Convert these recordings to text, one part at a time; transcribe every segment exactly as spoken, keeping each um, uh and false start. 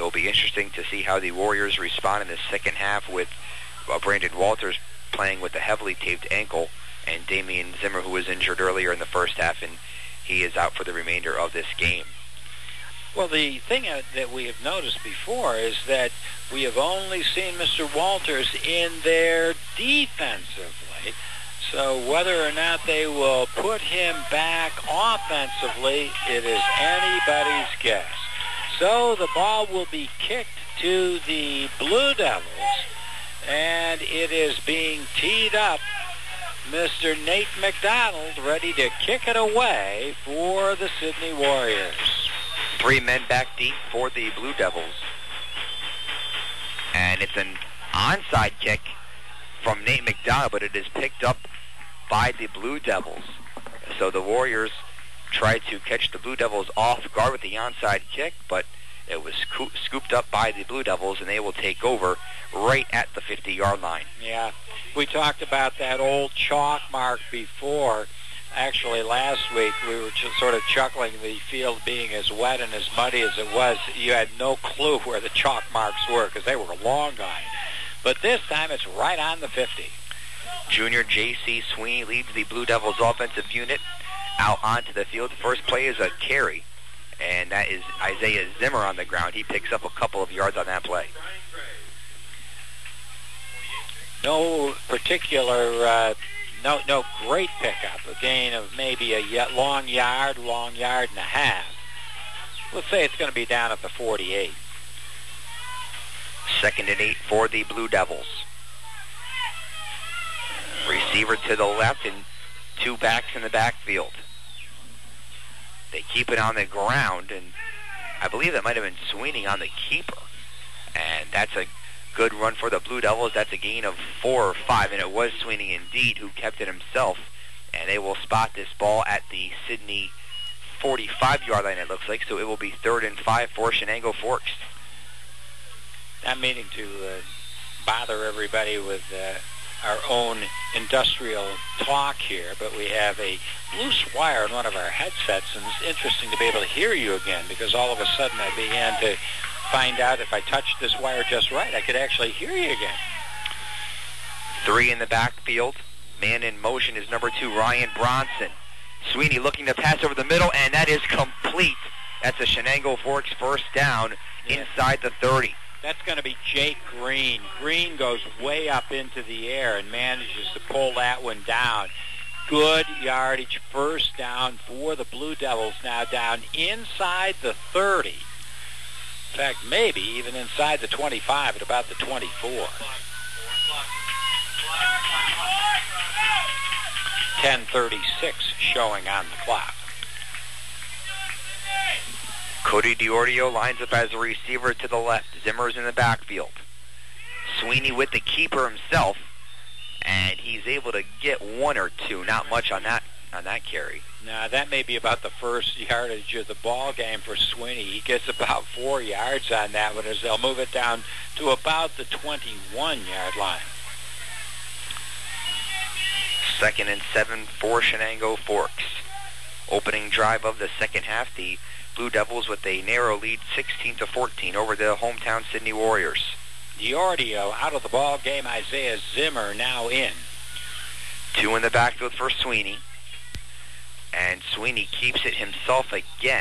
it'll be interesting to see how the Warriors respond in the second half with uh, Brandon Walters playing with a heavily taped ankle, and Damian Zimmer, who was injured earlier in the first half, and he is out for the remainder of this game. Well, the thing that we have noticed before is that we have only seen Mister Walters in there defensively. So whether or not they will put him back offensively, it is anybody's guess. So the ball will be kicked to the Blue Devils, and it is being teed up. Mister Nate McDonald ready to kick it away for the Sydney Warriors. Three men back deep for the Blue Devils. And it's an onside kick from Nate McDonald, but it is picked up by the Blue Devils. So the Warriors tried to catch the Blue Devils off guard with the onside kick, but it was sco- scooped up by the Blue Devils, and they will take over right at the fifty-yard line. Yeah, we talked about that old chalk mark before. Actually, last week we were just sort of chuckling, the field being as wet and as muddy as it was. You had no clue where the chalk marks were because they were long gone. But this time it's right on the fifty. Junior J C Sweeney leads the Blue Devils offensive unit out onto the field. The first play is a carry, and that is Isaiah Zimmer on the ground. He picks up a couple of yards on that play. No particular, uh, no no great pickup. A gain of maybe a long yard, long yard and a half. Let's say it's going to be down at the forty-eight. Second and eight for the Blue Devils. Receiver to the left and two backs in the backfield. They keep it on the ground, and I believe that might have been Sweeney on the keeper. And that's a good run for the Blue Devils. That's a gain of four or five, and it was Sweeney indeed who kept it himself. And they will spot this ball at the Sydney forty-five-yard line, it looks like, so it will be third and five for Shenango Forks. Not meaning to uh, bother everybody with uh, our own industrial talk here, but we have a loose wire in one of our headsets, and it's interesting to be able to hear you again, because all of a sudden I began to find out if I touched this wire just right, I could actually hear you again. Three in the backfield. Man in motion is number two, Ryan Bronson. Sweeney looking to pass over the middle, and that is complete. That's a Shenango Forks first down yeah. inside the thirty. That's going to be Jake Green. Green goes way up into the air and manages to pull that one down. Good yardage, first down for the Blue Devils, now down inside the thirty. In fact, maybe even inside the twenty-five at about the twenty-four. ten thirty-six showing on the clock. Cody DiOrio lines up as a receiver to the left. Zimmer's in the backfield. Sweeney with the keeper himself, and he's able to get one or two. Not much on that on that carry. Now, that may be about the first yardage of the ball game for Sweeney. He gets about four yards on that one as they'll move it down to about the twenty-one-yard line. Second and seven for Shenango Forks. Opening drive of the second half, the Blue Devils with a narrow lead, sixteen to fourteen, over the hometown Sydney Warriors. DiOrio out of the ball game. Isaiah Zimmer now in. Two in the backfield for Sweeney. And Sweeney keeps it himself again.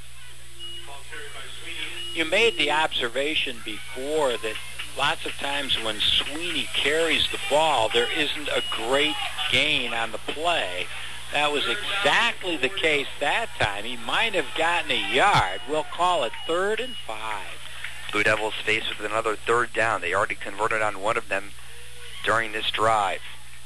You made the observation before that lots of times when Sweeney carries the ball, there isn't a great gain on the play. That was exactly the case that time. He might have gotten a yard. We'll call it third and five. Blue Devils faced with another third down. They already converted on one of them during this drive.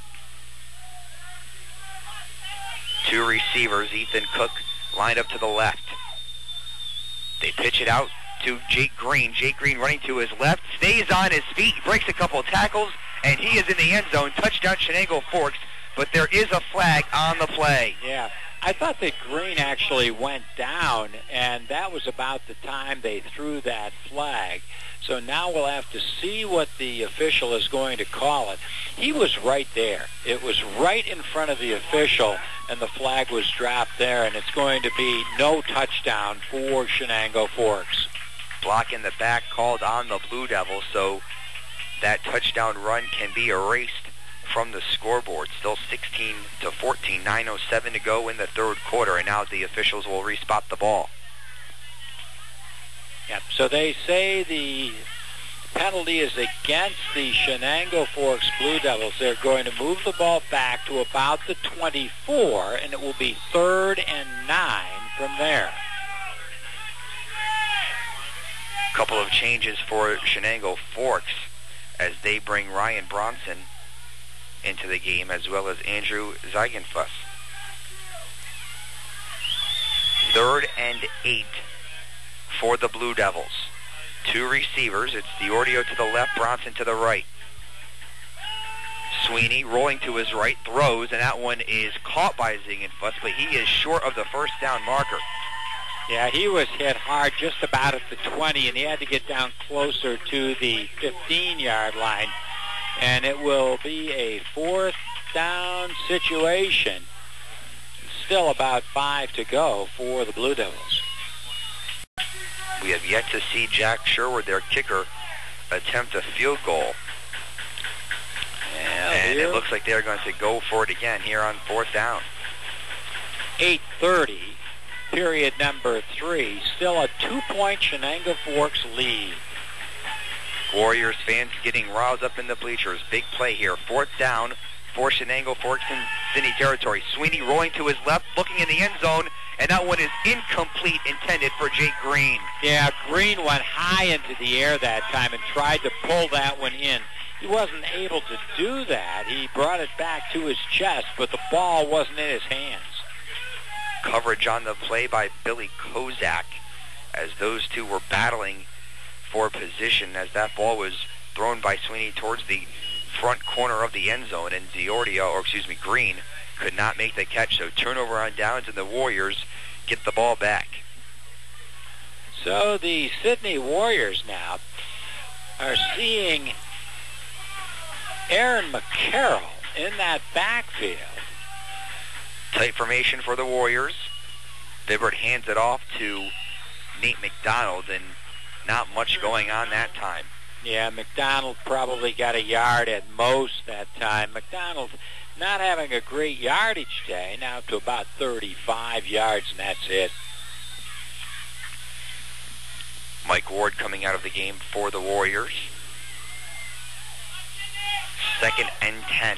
Two receivers, Ethan Cook lined up to the left. They pitch it out to Jake Green. Jake Green running to his left, stays on his feet, breaks a couple of tackles, and he is in the end zone. Touchdown Shenango Forks, but there is a flag on the play. Yeah, I thought that Green actually went down, and that was about the time they threw that flag. So now we'll have to see what the official is going to call it. He was right there. It was right in front of the official, and the flag was dropped there, and it's going to be no touchdown for Shenango Forks. block in the back called on the Blue Devils, so that touchdown run can be erased from the scoreboard. Still sixteen to fourteen, nine oh seven to go in the third quarter, and now the officials will respot the ball. Yep, so they say the penalty is against the Shenango Forks Blue Devils. They're going to move the ball back to about the twenty-four, and it will be third and nine from there. Couple of changes for Shenango Forks as they bring Ryan Bronson into the game, as well as Andrew Zeigenfuss. Third and eight for the Blue Devils. Two receivers. It's DiOrdio to the left, Bronson to the right. Sweeney rolling to his right, throws, and that one is caught by Zeigenfuss, but he is short of the first down marker. Yeah, he was hit hard just about at the twenty, and he had to get down closer to the fifteen-yard line. And it will be a fourth down situation. Still about five to go for the Blue Devils. We have yet to see Jack Sherwood, their kicker, attempt a field goal. Yeah, and here. It looks like they're going to go for it again here on fourth down. eight thirty, period number three. Still a two-point Shenango Forks lead. Warriors fans getting riled up in the bleachers. Big play here. Fourth down for Shenango Forks in City territory. Sweeney rolling to his left, looking in the end zone, and that one is incomplete, intended for Jake Green. Yeah, Green went high into the air that time and tried to pull that one in. He wasn't able to do that. He brought it back to his chest, but the ball wasn't in his hands. Coverage on the play by Billy Kozak as those two were battling for position as that ball was thrown by Sweeney towards the front corner of the end zone, and DiOrdio, or excuse me, Green, could not make the catch. So turnover on downs, and the Warriors get the ball back. So the Sydney Warriors now are seeing Aaron McCarroll in that backfield. Tight formation for the Warriors. Bibbert hands it off to Nate McDonald, and not much going on that time. Yeah, McDonald probably got a yard at most that time. McDonald not having a great yardage day, now to about thirty-five yards, and that's it. Mike Ward coming out of the game for the Warriors. Second and ten.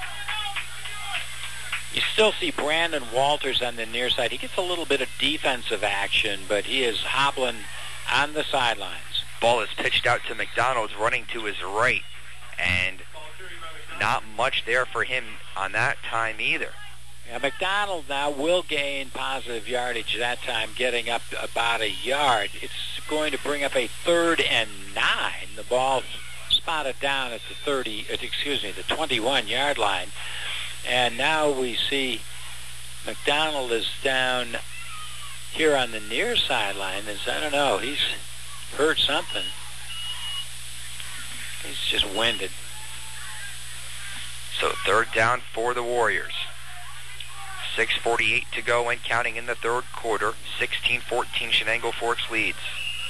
You still see Brandon Walters on the near side. He gets a little bit of defensive action, but he is hobbling on the sidelines. Ball is pitched out to McDonald, running to his right, and not much there for him on that time either. Yeah, McDonald now will gain positive yardage that time, getting up about a yard. It's going to bring up a third and nine. The ball spotted down at the thirty, excuse me, the twenty-one-yard line. And now we see McDonald is down here on the near sideline. And I don't know, he's heard something. He's just winded. So third down for the Warriors. six forty-eight to go and counting in the third quarter. sixteen fourteen Shenango Forks leads.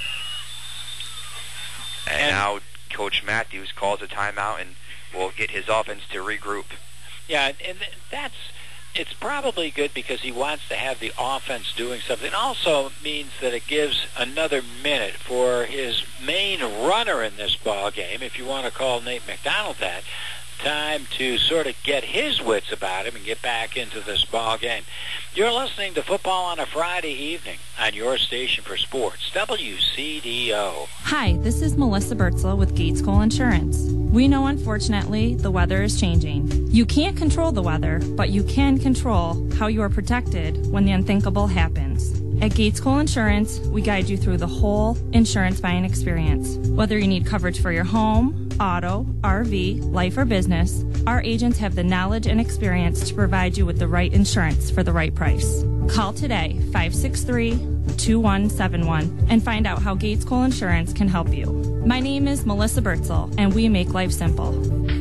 And, and now Coach Matthews calls a timeout and will get his offense to regroup. Yeah, and that's, it's probably good because he wants to have the offense doing something. It also means that it gives another minute for his main runner in this ball game, if you want to call Nate McDonald that, time to sort of get his wits about him and get back into this ball game. You're listening to Football on a Friday Evening on your station for sports, W C D O. Hi, this is Melissa Bertzel with Gates Cole Insurance. We know, unfortunately, the weather is changing. You can't control the weather, but you can control how you are protected when the unthinkable happens. At Gates Cole Insurance, we guide you through the whole insurance buying experience. Whether you need coverage for your home, auto, R V, life, or business, our agents have the knowledge and experience to provide you with the right insurance for the right price. Call today, five six three, two one seven one, and find out how Gates Cole Insurance can help you. My name is Melissa Bertzel, and we make life simple.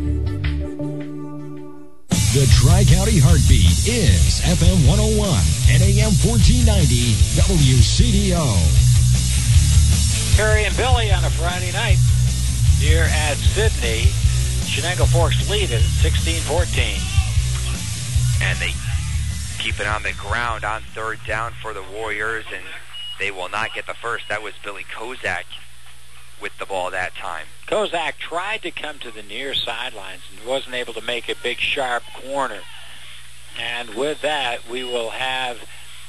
The Tri-County Heartbeat is F M one oh one and A M fourteen ninety W C D O. Perry and Billy on a Friday night here at Sydney. Shenango Forks lead it at sixteen fourteen. And they keep it on the ground on third down for the Warriors, and they will not get the first. That was Billy Kozak with the ball that time. Kozak tried to come to the near sidelines and wasn't able to make a big, sharp corner. And with that, we will have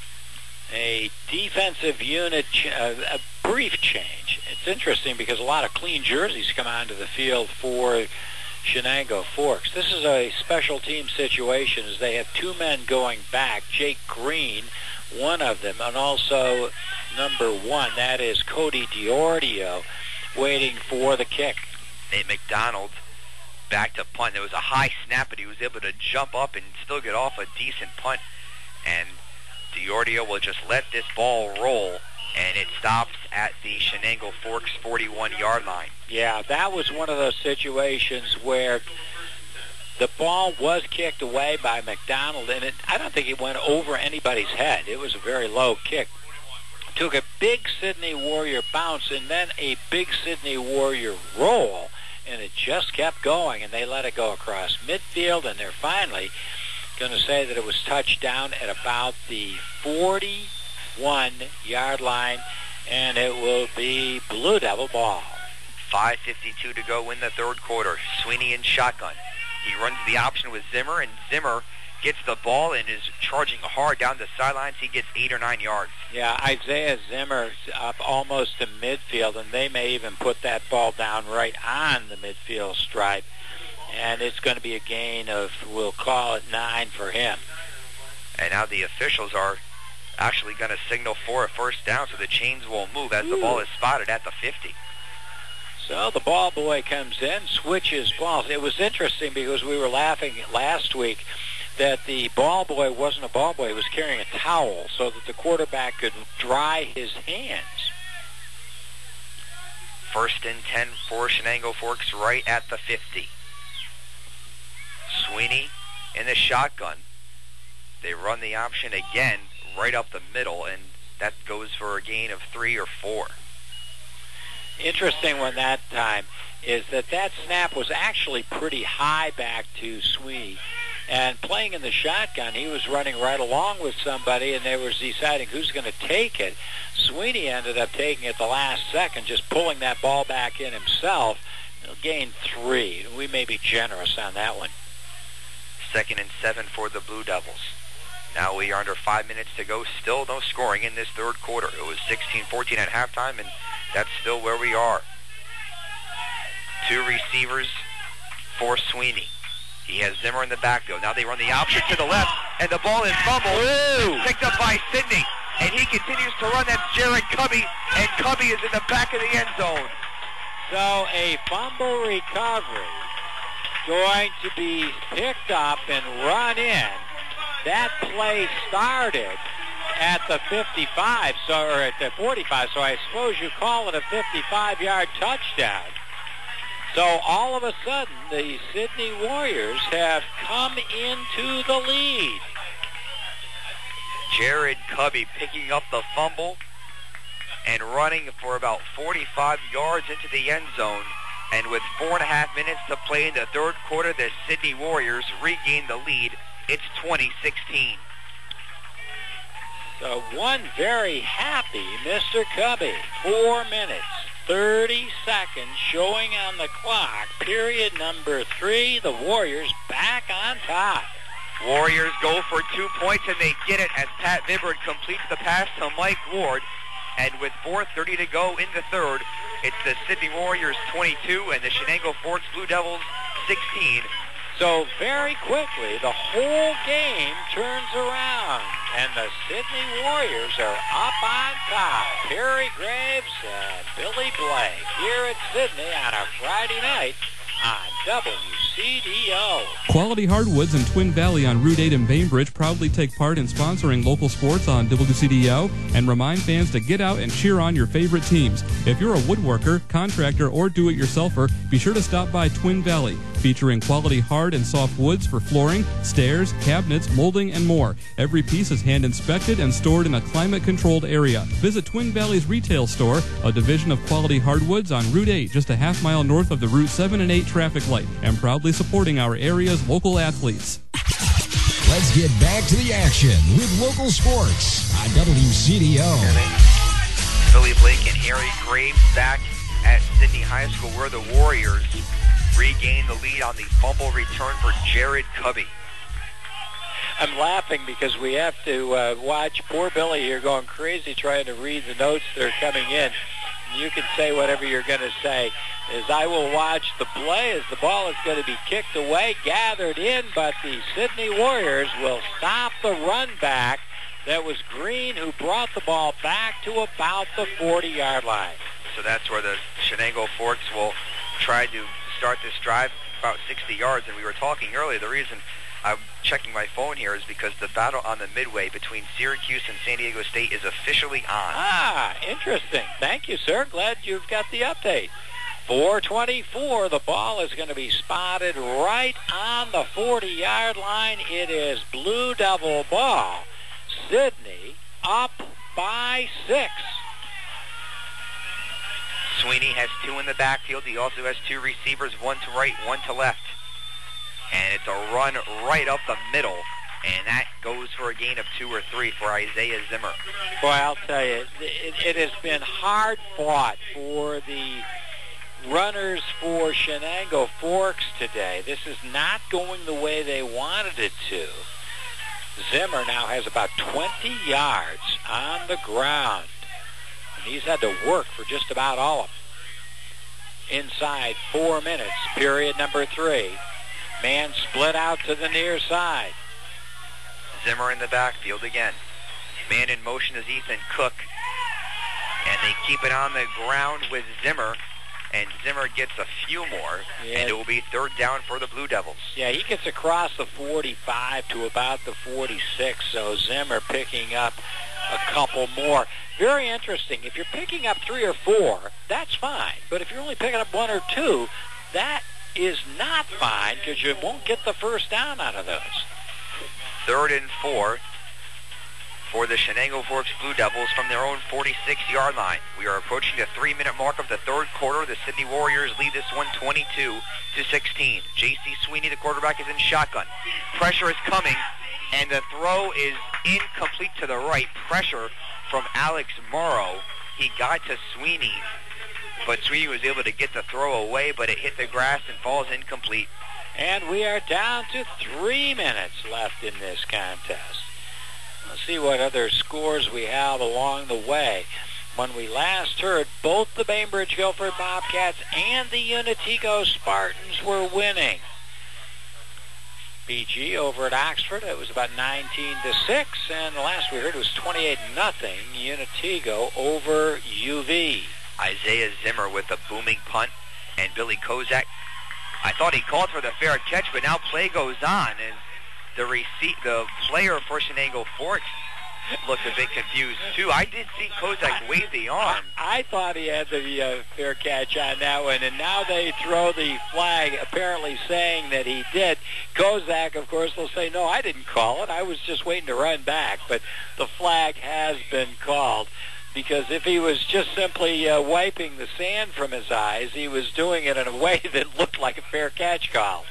a defensive unit, ch- uh, a brief change. It's interesting because a lot of clean jerseys come onto the field for Shenango Forks. This is a special team situation as they have two men going back. Jake Green, one of them, and also number one, that is Cody Diordio, waiting for the kick. Nate McDonald back to punt. It was a high snap, but he was able to jump up and still get off a decent punt. And Diordio will just let this ball roll, and it stops at the Shenango Forks forty-one-yard line. Yeah, that was one of those situations where the ball was kicked away by McDonald, and it, I don't think it went over anybody's head. It was a very low kick. Took a big Sydney Warrior bounce and then a big Sydney Warrior roll, and it just kept going, and they let it go across midfield, and they're finally going to say that it was touched down at about the forty-one-yard line, and it will be Blue Devil ball. five fifty-two to go in the third quarter. Sweeney in shotgun. He runs the option with Zimmer, and Zimmer gets the ball and is charging hard down the sidelines. He gets eight or nine yards. Yeah, Isaiah Zimmer up almost to midfield, and they may even put that ball down right on the midfield stripe. And it's going to be a gain of, we'll call it nine for him. And now the officials are actually going to signal for a first down, so the chains will move as the ball is spotted at the fifty. So the ball boy comes in, switches balls. It was interesting because we were laughing last week that the ball boy wasn't a ball boy. He was carrying a towel so that the quarterback could dry his hands. First and ten for Shenango Forks right at the fifty. Sweeney in the shotgun. They run the option again right up the middle, and that goes for a gain of three or four. Interesting one that time is that that snap was actually pretty high back to Sweeney. And playing in the shotgun, he was running right along with somebody, and they were deciding who's going to take it. Sweeney ended up taking it the last second, just pulling that ball back in himself. He'll gain three. We may be generous on that one. Second and seven for the Blue Devils. Now we are under five minutes to go. Still no scoring in this third quarter. It was sixteen fourteen at halftime, and that's still where we are. Two receivers for Sweeney. He has Zimmer in the backfield. Now they run the option to the left, and the ball is fumbled. Ooh. Picked up by Sidney, and he continues to run. That's Jared Cubby, and Cubby is in the back of the end zone. So a fumble recovery going to be picked up and run in. That play started at the fifty-five, so or at the forty-five, so I suppose you call it a fifty-five-yard touchdown. So all of a sudden, the Sydney Warriors have come into the lead. Jared Cubby picking up the fumble and running for about forty-five yards into the end zone. And with four and a half minutes to play in the third quarter, the Sydney Warriors regain the lead. It's twenty sixteen. So one very happy Mister Cubby. Four minutes, thirty seconds showing on the clock. Period number three. The Warriors back on top. Warriors go for two points, and they get it as Pat Vibbard completes the pass to Mike Ward. And with four thirty to go in the third, it's the Sydney Warriors twenty-two and the Shenango Forks Blue Devils sixteen. So very quickly, the whole game turns around, and the Sydney Warriors are up on top. Perry Graves and Billy Blake here at Sydney on a Friday night on W C C D O. Quality Hardwoods in Twin Valley on Route eight in Bainbridge proudly take part in sponsoring local sports on W C D O and remind fans to get out and cheer on your favorite teams. If you're a woodworker, contractor, or do-it-yourselfer, be sure to stop by Twin Valley, featuring quality hard and soft woods for flooring, stairs, cabinets, molding, and more. Every piece is hand-inspected and stored in a climate-controlled area. Visit Twin Valley's retail store, a division of Quality Hardwoods on Route eight, just a half mile north of the Route seven and eight traffic light, and proudly supporting our area's local athletes. Let's get back to the action with local sports on W C D O. Billy Blake and Harry Graves back at Sydney High School, where the Warriors regain the lead on the fumble return for Jared Cubby. I'm laughing because we have to uh, watch poor Billy here going crazy trying to read the notes that are coming in. You can say whatever you're going to say. As I will watch the play as the ball is going to be kicked away, gathered in, but the Sydney Warriors will stop the run back. That was Green who brought the ball back to about the forty-yard line. So that's where the Shenango Forks will try to start this drive about sixty yards. And we were talking earlier, the reason I'm checking my phone here is because the battle on the midway between Syracuse and San Diego State is officially on. Ah, interesting. Thank you, sir. Glad you've got the update. four twenty-four, the ball is going to be spotted right on the forty-yard line. It is Blue Devil ball. Sydney up by six. Sweeney has two in the backfield. He also has two receivers, one to right, one to left. And it's a run right up the middle. And that goes for a gain of two or three for Isaiah Zimmer. Boy, I'll tell you, it, it has been hard fought for the runners for Shenango Forks today. This is not going the way they wanted it to. Zimmer now has about twenty yards on the ground. And he's had to work for just about all of them. Inside four minutes, period number three. Man split out to the near side. Zimmer in the backfield again. Man in motion is Ethan Cook. And they keep it on the ground with Zimmer. And Zimmer gets a few more. Yeah. And it will be third down for the Blue Devils. Yeah, he gets across the forty-five to about the forty-six. So Zimmer picking up a couple more. Very interesting. If you're picking up three or four, that's fine. But if you're only picking up one or two, that is not fine because you won't get the first down out of those. Third and four for the Shenango Forks Blue Devils from their own forty-six-yard line. We are approaching the three-minute mark of the third quarter. The Sydney Warriors lead this one twenty-two to sixteen. J C Sweeney, the quarterback, is in shotgun. Pressure is coming, and the throw is incomplete to the right. Pressure from Alex Morrow. He got to Sweeney, but Sweeney was able to get the throw away, but it hit the grass and falls incomplete. And we are down to three minutes left in this contest. Let's see what other scores we have along the way. When we last heard, both the Bainbridge Guilford Bobcats and the Unitico Spartans were winning. B G over at Oxford, it was about nineteen to six, and the last we heard was twenty-eight nothing. Unitico over U V. Isaiah Zimmer with a booming punt, and Billy Kozak. I thought he called for the fair catch, but now play goes on, and the receipt, the player for Shenango Forks looked a bit confused too. I did see Kozak wave the arm. I, I thought he had the uh, fair catch on that one, and now they throw the flag, apparently saying that he did. Kozak, of course, will say, no, I didn't call it. I was just waiting to run back, but the flag has been called. Because if he was just simply uh, wiping the sand from his eyes, he was doing it in a way that looked like a fair catch call.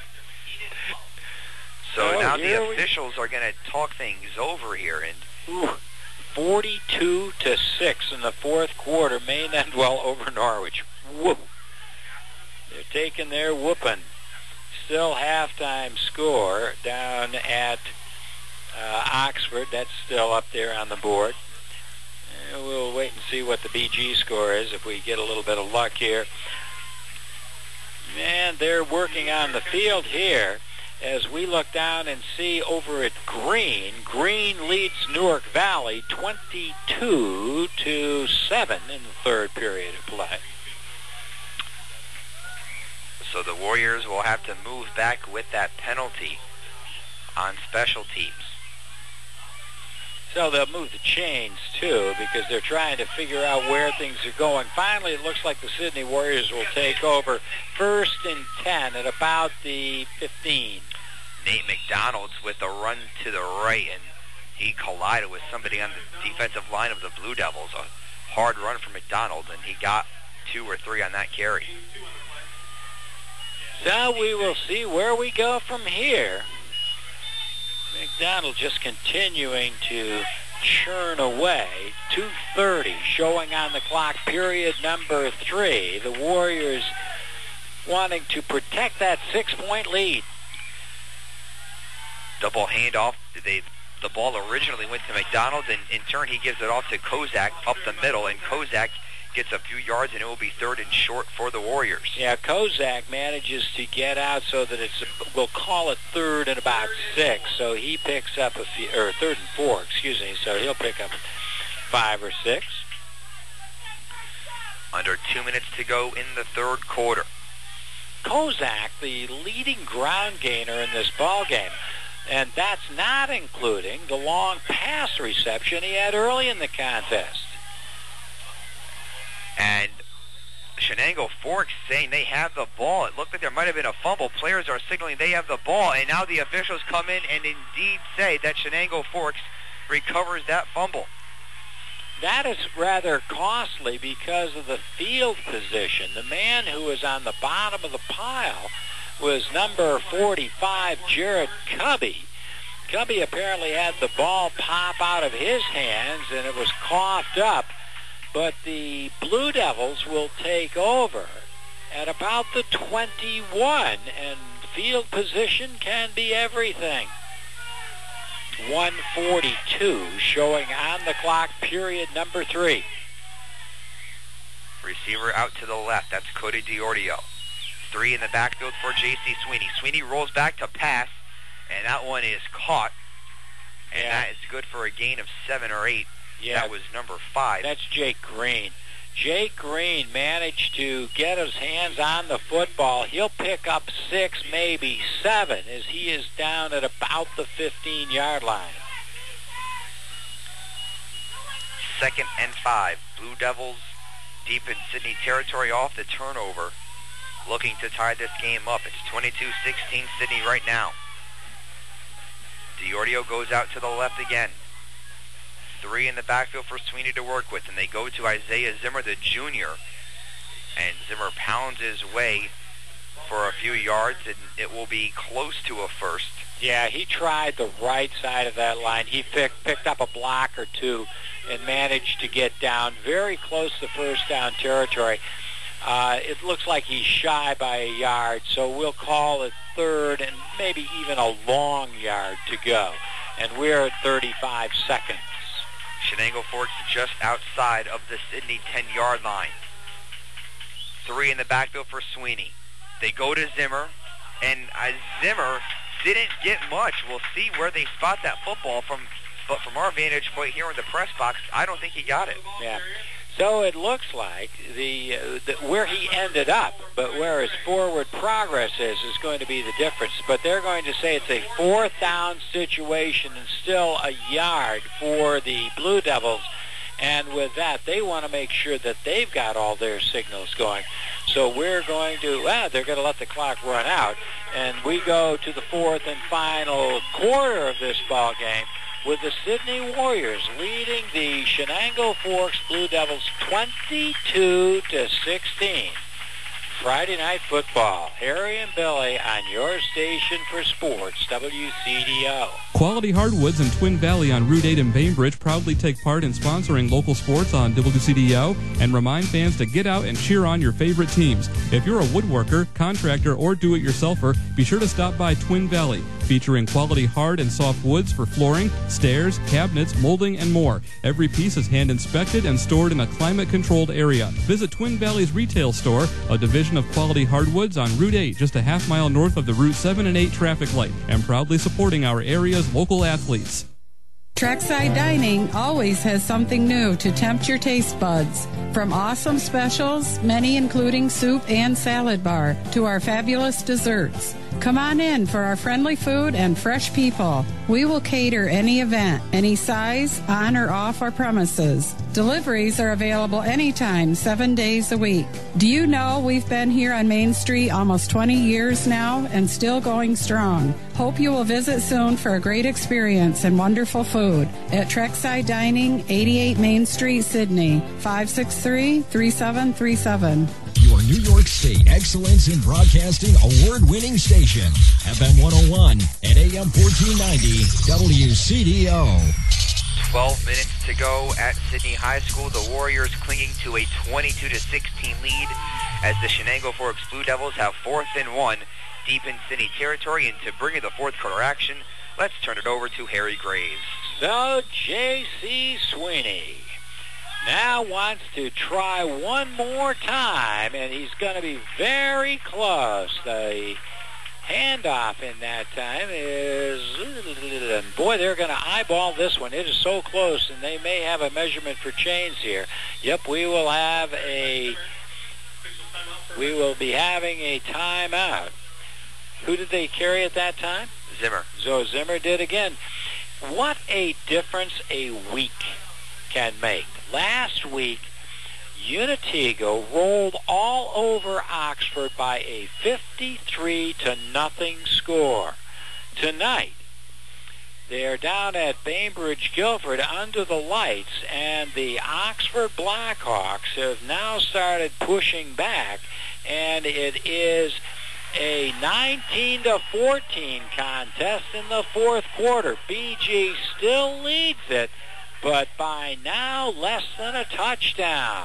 So oh, now the we... officials are going to talk things over here. And Ooh, forty-two to six in the fourth quarter, Maine Endwell over Norwich. Whoop. They're taking their whooping. Still halftime score down at uh, Oxford. That's still up there on the board. We'll wait and see what the B G score is if we get a little bit of luck here. And they're working on the field here as we look down and see over at Green. Green leads Newark Valley twenty-two to seven in the third period of play. So So the Warriors will have to move back with that penalty on special teams. So they'll move the chains, too, because they're trying to figure out where things are going. Finally, it looks like the Sydney Warriors will take over first and ten at about the fifteen. Nate McDonald's with a run to the right, and he collided with somebody on the defensive line of the Blue Devils. A hard run for McDonald, and he got two or three on that carry. So we will see where we go from here. McDonald just continuing to churn away. two thirty showing on the clock, period number three. The Warriors wanting to protect that six-point lead. Double handoff. They, the ball originally went to McDonald, and in turn he gives it off to Kozak up the middle, and Kozak gets a few yards, and it will be third and short for the Warriors. Yeah, Kozak manages to get out so that it's, we'll call it third and about six. So he picks up a few, or third and four, excuse me. So he'll pick up five or six. Under two minutes to go in the third quarter. Kozak, the leading ground gainer in this ball game. And that's not including the long pass reception he had early in the contest. And Shenango Forks saying they have the ball. It looked like there might have been a fumble. Players are signaling they have the ball, and now the officials come in and indeed say that Shenango Forks recovers that fumble. That is rather costly because of the field position. The man who was on the bottom of the pile was number forty-five, Jared Cubby. Cubby apparently had the ball pop out of his hands, and it was coughed up. But the Blue Devils will take over at about the twenty-one, and field position can be everything. one forty-two showing on the clock, period number three. Receiver out to the left. That's Cody Diordio. Three in the backfield for J C Sweeney. Sweeney rolls back to pass, and that one is caught. And yeah. That is good for a gain of seven or eight. Yeah, that was number five. That's Jake Green. Jake Green managed to get his hands on the football. He'll pick up six, maybe seven, as he is down at about the fifteen-yard line. Second and five. Blue Devils deep in Sydney territory off the turnover, looking to tie this game up. It's twenty-two sixteen Sydney right now. Diordio goes out to the left again. Three in the backfield for Sweeney to work with, and they go to Isaiah Zimmer, the junior, and Zimmer pounds his way for a few yards, and it will be close to a first. Yeah, he tried the right side of that line. He pick, picked up a block or two and managed to get down very close to first down territory. Uh, it looks like he's shy by a yard, so we'll call it third and maybe even a long yard to go. And we're at thirty-five seconds. Shenango Forks just outside of the Sydney ten-yard line. Three in the backfield for Sweeney. They go to Zimmer, and uh, Zimmer didn't get much. We'll see where they spot that football from, but from our vantage point here in the press box, I don't think he got it. Yeah. So it looks like the, uh, the where he ended up, but where his forward progress is, is going to be the difference. But they're going to say it's a fourth down situation and still a yard for the Blue Devils. And with that, they want to make sure that they've got all their signals going. So we're going to, well, they're going to let the clock run out. And we go to the fourth and final quarter of this ball game, with the Sydney Warriors leading the Shenango Forks Blue Devils twenty-two to sixteen. Friday Night Football. Harry and Billy on your station for sports, W C D O. Quality Hardwoods in Twin Valley on Route eight in Bainbridge proudly take part in sponsoring local sports on W C D O and remind fans to get out and cheer on your favorite teams. If you're a woodworker, contractor, or do-it-yourselfer, be sure to stop by Twin Valley, featuring quality hard and soft woods for flooring, stairs, cabinets, molding, and more. Every piece is hand-inspected and stored in a climate-controlled area. Visit Twin Valley's retail store, a division of Quality Hardwoods on Route eight, just a half mile north of the Route seven and eight traffic light, and proudly supporting our area's local athletes. Trackside Dining always has something new to tempt your taste buds. From awesome specials, many including soup and salad bar, to our fabulous desserts. Come on in for our friendly food and fresh people. We will cater any event, any size, on or off our premises. Deliveries are available anytime, seven days a week. Do you know we've been here on Main Street almost twenty years now and still going strong? Hope you will visit soon for a great experience and wonderful food at Trackside Dining, eighty-eight Main Street, Sydney, five six three, three seven three seven. Your New York State Excellence in Broadcasting award-winning station, F M one oh one and A M fourteen ninety, W C D O. twelve minutes to go at Sydney High School. The Warriors clinging to a twenty-two to sixteen lead as the Shenango Forks Blue Devils have fourth and one deep in Sydney territory. And to bring in the fourth quarter action, let's turn it over to Harry Graves. So J C Sweeney now wants to try one more time, and he's going to be very close. The handoff in that time is, and boy, they're going to eyeball this one. It is so close, and they may have a measurement for chains here. Yep, we will have a, we will be having a timeout. Who did they carry at that time? Zimmer. So Zimmer did again. What a difference a week can make. Last week, Unitego rolled all over Oxford by a fifty-three to nothing score. Tonight, they're down at Bainbridge Guilford under the lights, and the Oxford Blackhawks have now started pushing back, and it is a nineteen to fourteen contest in the fourth quarter. B G still leads it, but by now less than a touchdown.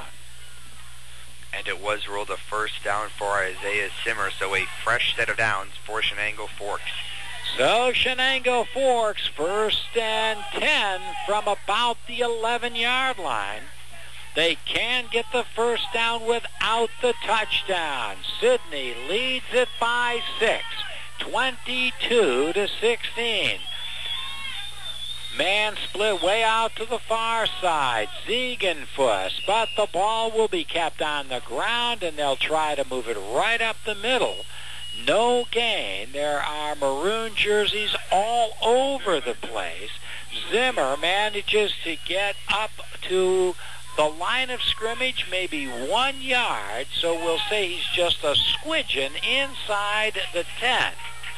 And it was ruled a first down for Isaiah Zimmer, so a fresh set of downs for Shenango Forks. So Shenango Forks first and ten from about the eleven-yard line. They can get the first down without the touchdown. Sydney leads it by six, twenty-two to sixteen. Man split way out to the far side. Ziegenfuss, but the ball will be kept on the ground, and they'll try to move it right up the middle. No gain. There are maroon jerseys all over the place. Zimmer manages to get up to the line of scrimmage, maybe one yard, so we'll say he's just a squidgen inside the ten.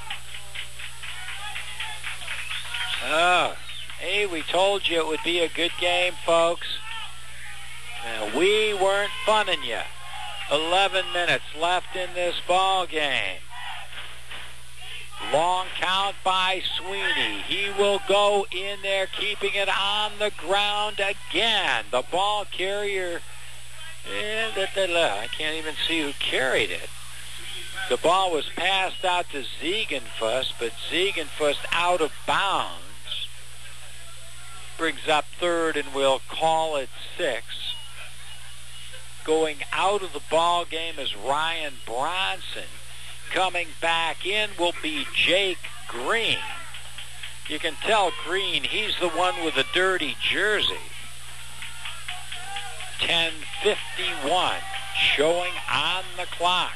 Oh. Hey, we told you it would be a good game, folks. Now, we weren't funning you. eleven minutes left in this ball game. Long count by Sweeney. He will go in there, keeping it on the ground again. The ball carrier, eh, da, da, da. I can't even see who carried it. The ball was passed out to Ziegenfuss, but Ziegenfuss out of bounds. Brings up third, and we'll call it six. Going out of the ball game is Ryan Bronson. Coming back in will be Jake Green. You can tell Green, he's the one with the dirty jersey. ten fifty-one showing on the clock.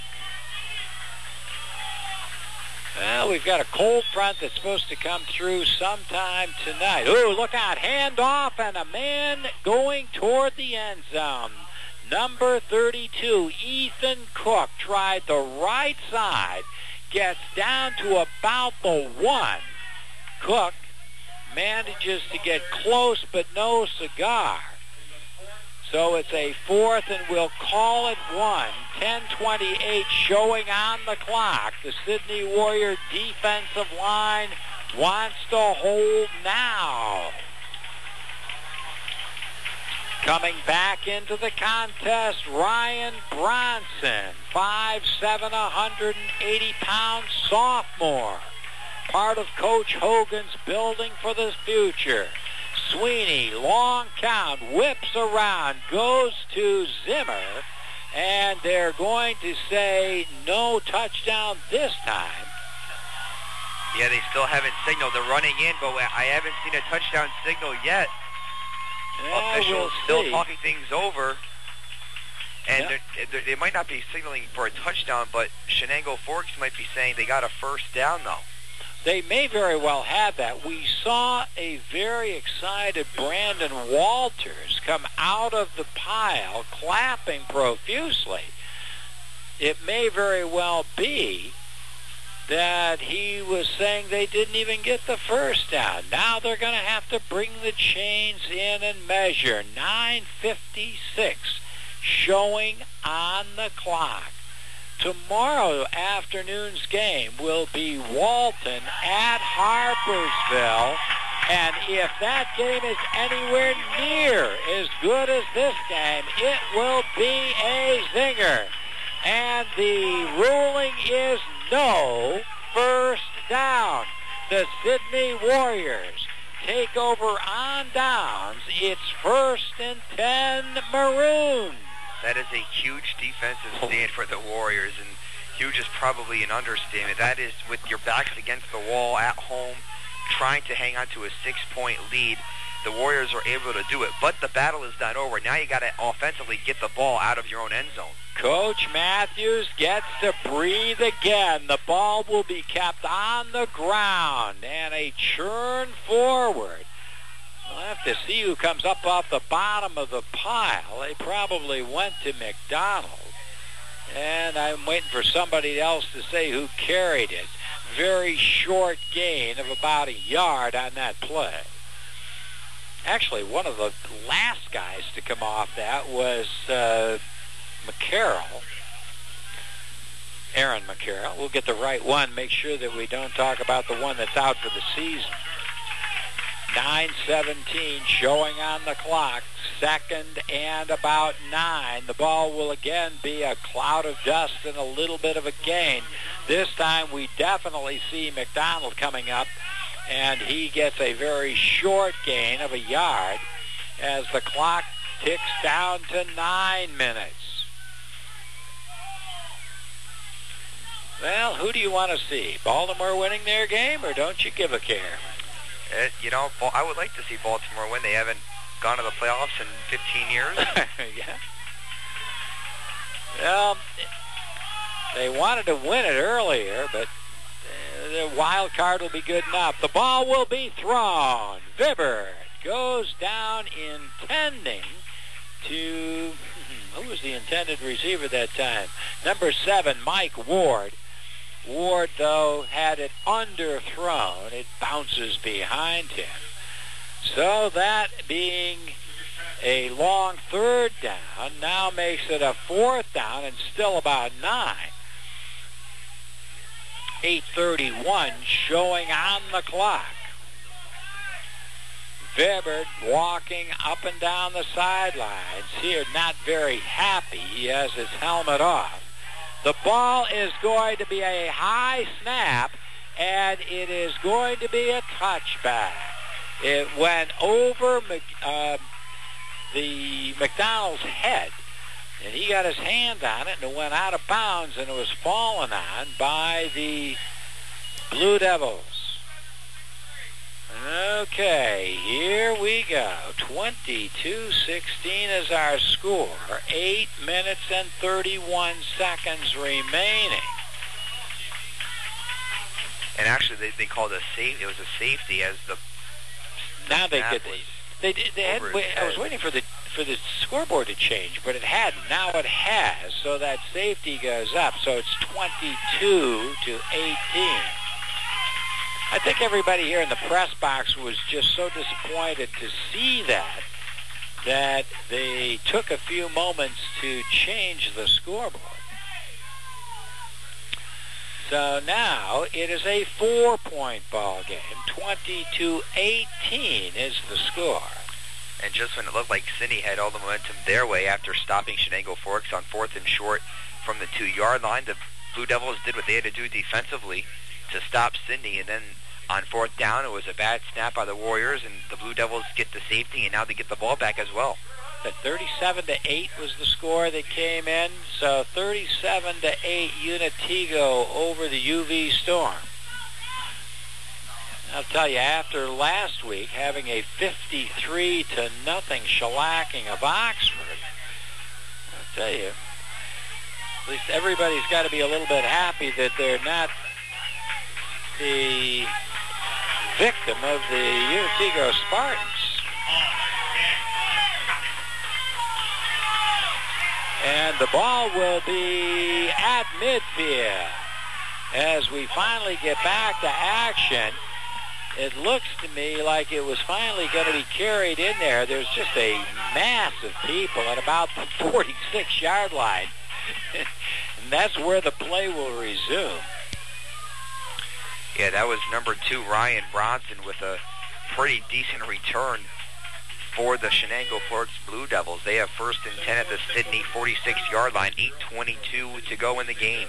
Well, we've got a cold front that's supposed to come through sometime tonight. Ooh, look out. Handoff, and a man going toward the end zone. Number thirty-two, Ethan Cook, tried the right side. Gets down to about the one. Cook manages to get close, but no cigar. So it's a fourth, and we'll call it one. ten twenty-eight showing on the clock. The Sydney Warrior defensive line wants to hold now. Coming back into the contest, Ryan Bronson, five seven, one hundred eighty pound sophomore. Part of Coach Hogan's building for the future. Sweeney, long count, whips around, goes to Zimmer, and they're going to say no touchdown this time. Yeah, they still haven't signaled the running in, but I haven't seen a touchdown signal yet. Yeah, Officials we'll still see. talking things over. And Yeah. they're, they're, they might not be signaling for a touchdown, but Shenango Forks might be saying they got a first down, though. They may very well have that. We saw a very excited Brandon Walters come out of the pile clapping profusely. It may very well be that he was saying they didn't even get the first down. Now they're going to have to bring the chains in and measure. nine fifty-six showing on the clock. Tomorrow afternoon's game will be Walton at Harpersville, and if that game is anywhere near as good as this game, it will be a zinger. And the ruling is no first down. The Sydney Warriors take over on downs. It's first and ten Maroons. That is a huge defensive stand for the Warriors, and huge is probably an understatement. That is with your backs against the wall at home, trying to hang on to a six-point lead. The Warriors are able to do it, but the battle is not over. Now you got to offensively get the ball out of your own end zone. Coach Matthews gets to breathe again. The ball will be kept on the ground, and a churn forward. We'll have to see who comes up off the bottom of the pile. They probably went to McDonald. And I'm waiting for somebody else to say who carried it. Very short gain of about a yard on that play. Actually, one of the last guys to come off that was uh, McCarroll. Aaron McCarroll. We'll get the right one. Make sure that we don't talk about the one that's out for the season. nine seventeen showing on the clock. Second and about nine. The ball will again be a cloud of dust and a little bit of a gain. This time we definitely see McDonald coming up, and he gets a very short gain of a yard as the clock ticks down to nine minutes. Well, who do you want to see? Baltimore winning their game, or don't you give a care? It, you know, I would like to see Baltimore win. They haven't gone to the playoffs in fifteen years. Yeah. Well, they wanted to win it earlier, but the wild card will be good enough. The ball will be thrown. Vibbert goes down intending to, who was the intended receiver that time? Number seven, Mike Ward. Ward, though, had it underthrown. It bounces behind him. So that being a long third down now makes it a fourth down and still about nine. eight thirty-one showing on the clock. Vibbert walking up and down the sidelines here, not very happy. He has his helmet off. The ball is going to be a high snap, and it is going to be a touchback. It went over uh, the McDonald's head, and he got his hand on it, and it went out of bounds, and it was fallen on by the Blue Devils. Okay, here we go. twenty-two sixteen is our score. Eight minutes and thirty-one seconds remaining. And actually, they, they called a safe. It was a safety as the. Now they snap did. was They did. They had. over his I was head. waiting for the for the scoreboard to change, but it hadn't. Now it has. So that safety goes up. So it's twenty-two to eighteen. I think everybody here in the press box was just so disappointed to see that that they took a few moments to change the scoreboard. So now it is a four-point ball game. twenty-two eighteen is the score. And just when it looked like Sidney had all the momentum their way after stopping Shenango Forks on fourth and short from the two-yard line, the Blue Devils did what they had to do defensively to stop Sidney, and then on fourth down, it was a bad snap by the Warriors, and the Blue Devils get the safety, and now they get the ball back as well. The thirty-seven to eight was the score that came in, so thirty-seven to eight Unitigo over the U V Storm. I'll tell you, after last week having a fifty-three to nothing shellacking of Oxford, I'll tell you, at least everybody's got to be a little bit happy that they're not the victim of the Unitigo Spartans. And the ball will be at midfield as we finally get back to action. It looks to me like it was finally going to be carried in there. There's just a mass of people at about the forty-six yard line. And that's where the play will resume. Yeah, that was number two, Ryan Bronson, with a pretty decent return for the Shenango Forks Blue Devils. They have first and ten at the Sidney forty-six yard line, eight twenty-two to go in the game.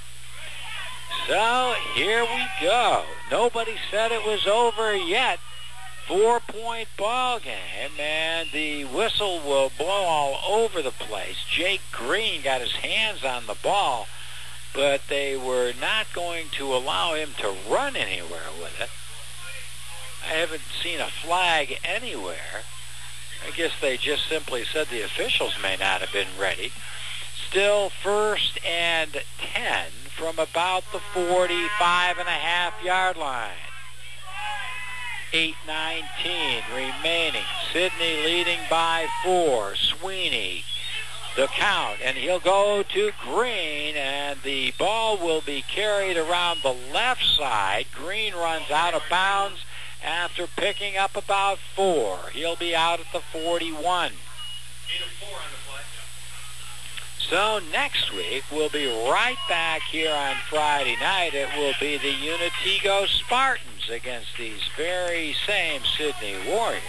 So here we go. Nobody said it was over yet. Four-point ball game, and the whistle will blow all over the place. Jake Green got his hands on the ball, but they were not going to allow him to run anywhere with it. I haven't seen a flag anywhere. I guess they just simply said the officials may not have been ready. Still first and ten from about the forty-five and a half yard line. eight nineteen remaining. Sidney leading by four. Sweeney, the count, and he'll go to Green, and the ball will be carried around the left side. Green runs out of bounds after picking up about four. He'll be out at the forty-one. So next week, we'll be right back here on Friday night. It will be the Unitigo Spartans against these very same Sidney Warriors.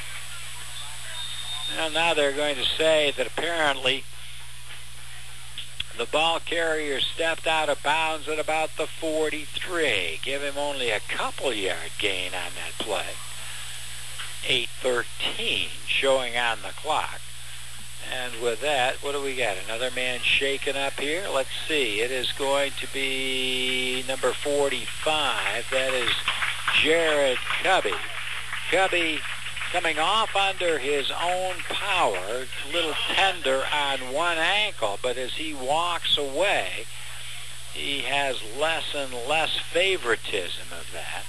Well, now they're going to say that apparently the ball carrier stepped out of bounds at about the forty-three. Give him only a couple yard gain on that play. eight thirteen showing on the clock. And with that, what do we got? Another man shaken up here? Let's see. It is going to be number forty-five. That is Jared Cubby. Cubby coming off under his own power, a little tender on one ankle, but as he walks away, he has less and less favoritism of that.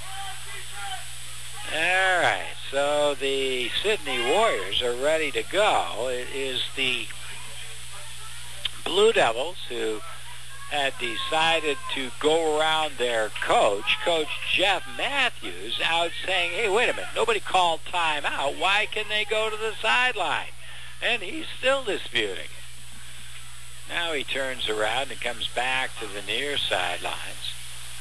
All right, so the Sidney Warriors are ready to go. It is the Blue Devils who had decided to go around their coach, Coach Jeff Matthews, out saying, hey, wait a minute, nobody called timeout. Why can they go to the sideline? And he's still disputing it. Now he turns around and comes back to the near sidelines.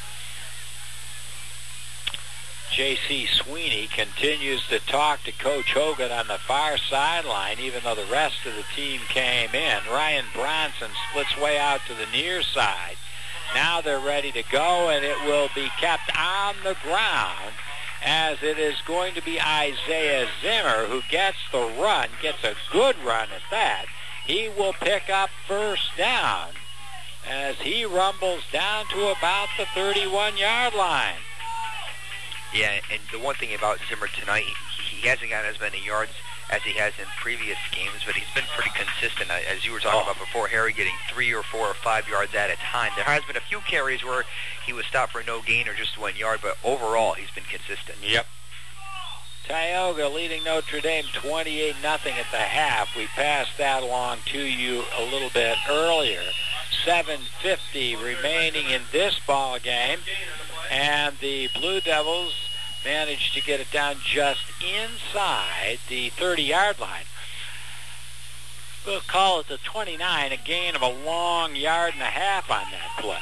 J C Sweeney continues to talk to Coach Hogan on the far sideline, even though the rest of the team came in. Ryan Bronson splits way out to the near side. Now they're ready to go, and it will be kept on the ground as it is going to be Isaiah Zimmer who gets the run, gets a good run at that. He will pick up first down as he rumbles down to about the thirty-one yard line. Yeah, and the one thing about Zimmer tonight, he hasn't gotten as many yards as he has in previous games, but he's been pretty consistent. As you were talking oh. about before, Harry getting three or four or five yards at a time. There has been a few carries where he was stopped for no gain or just one yard, but overall he's been consistent. Yep. Tioga leading Notre Dame twenty-eight nothing at the half. We passed that along to you a little bit earlier. seven fifty remaining in this ball game. And the Blue Devils managed to get it down just inside the thirty yard line. We'll call it the twenty-nine, a gain of a long yard and a half on that play.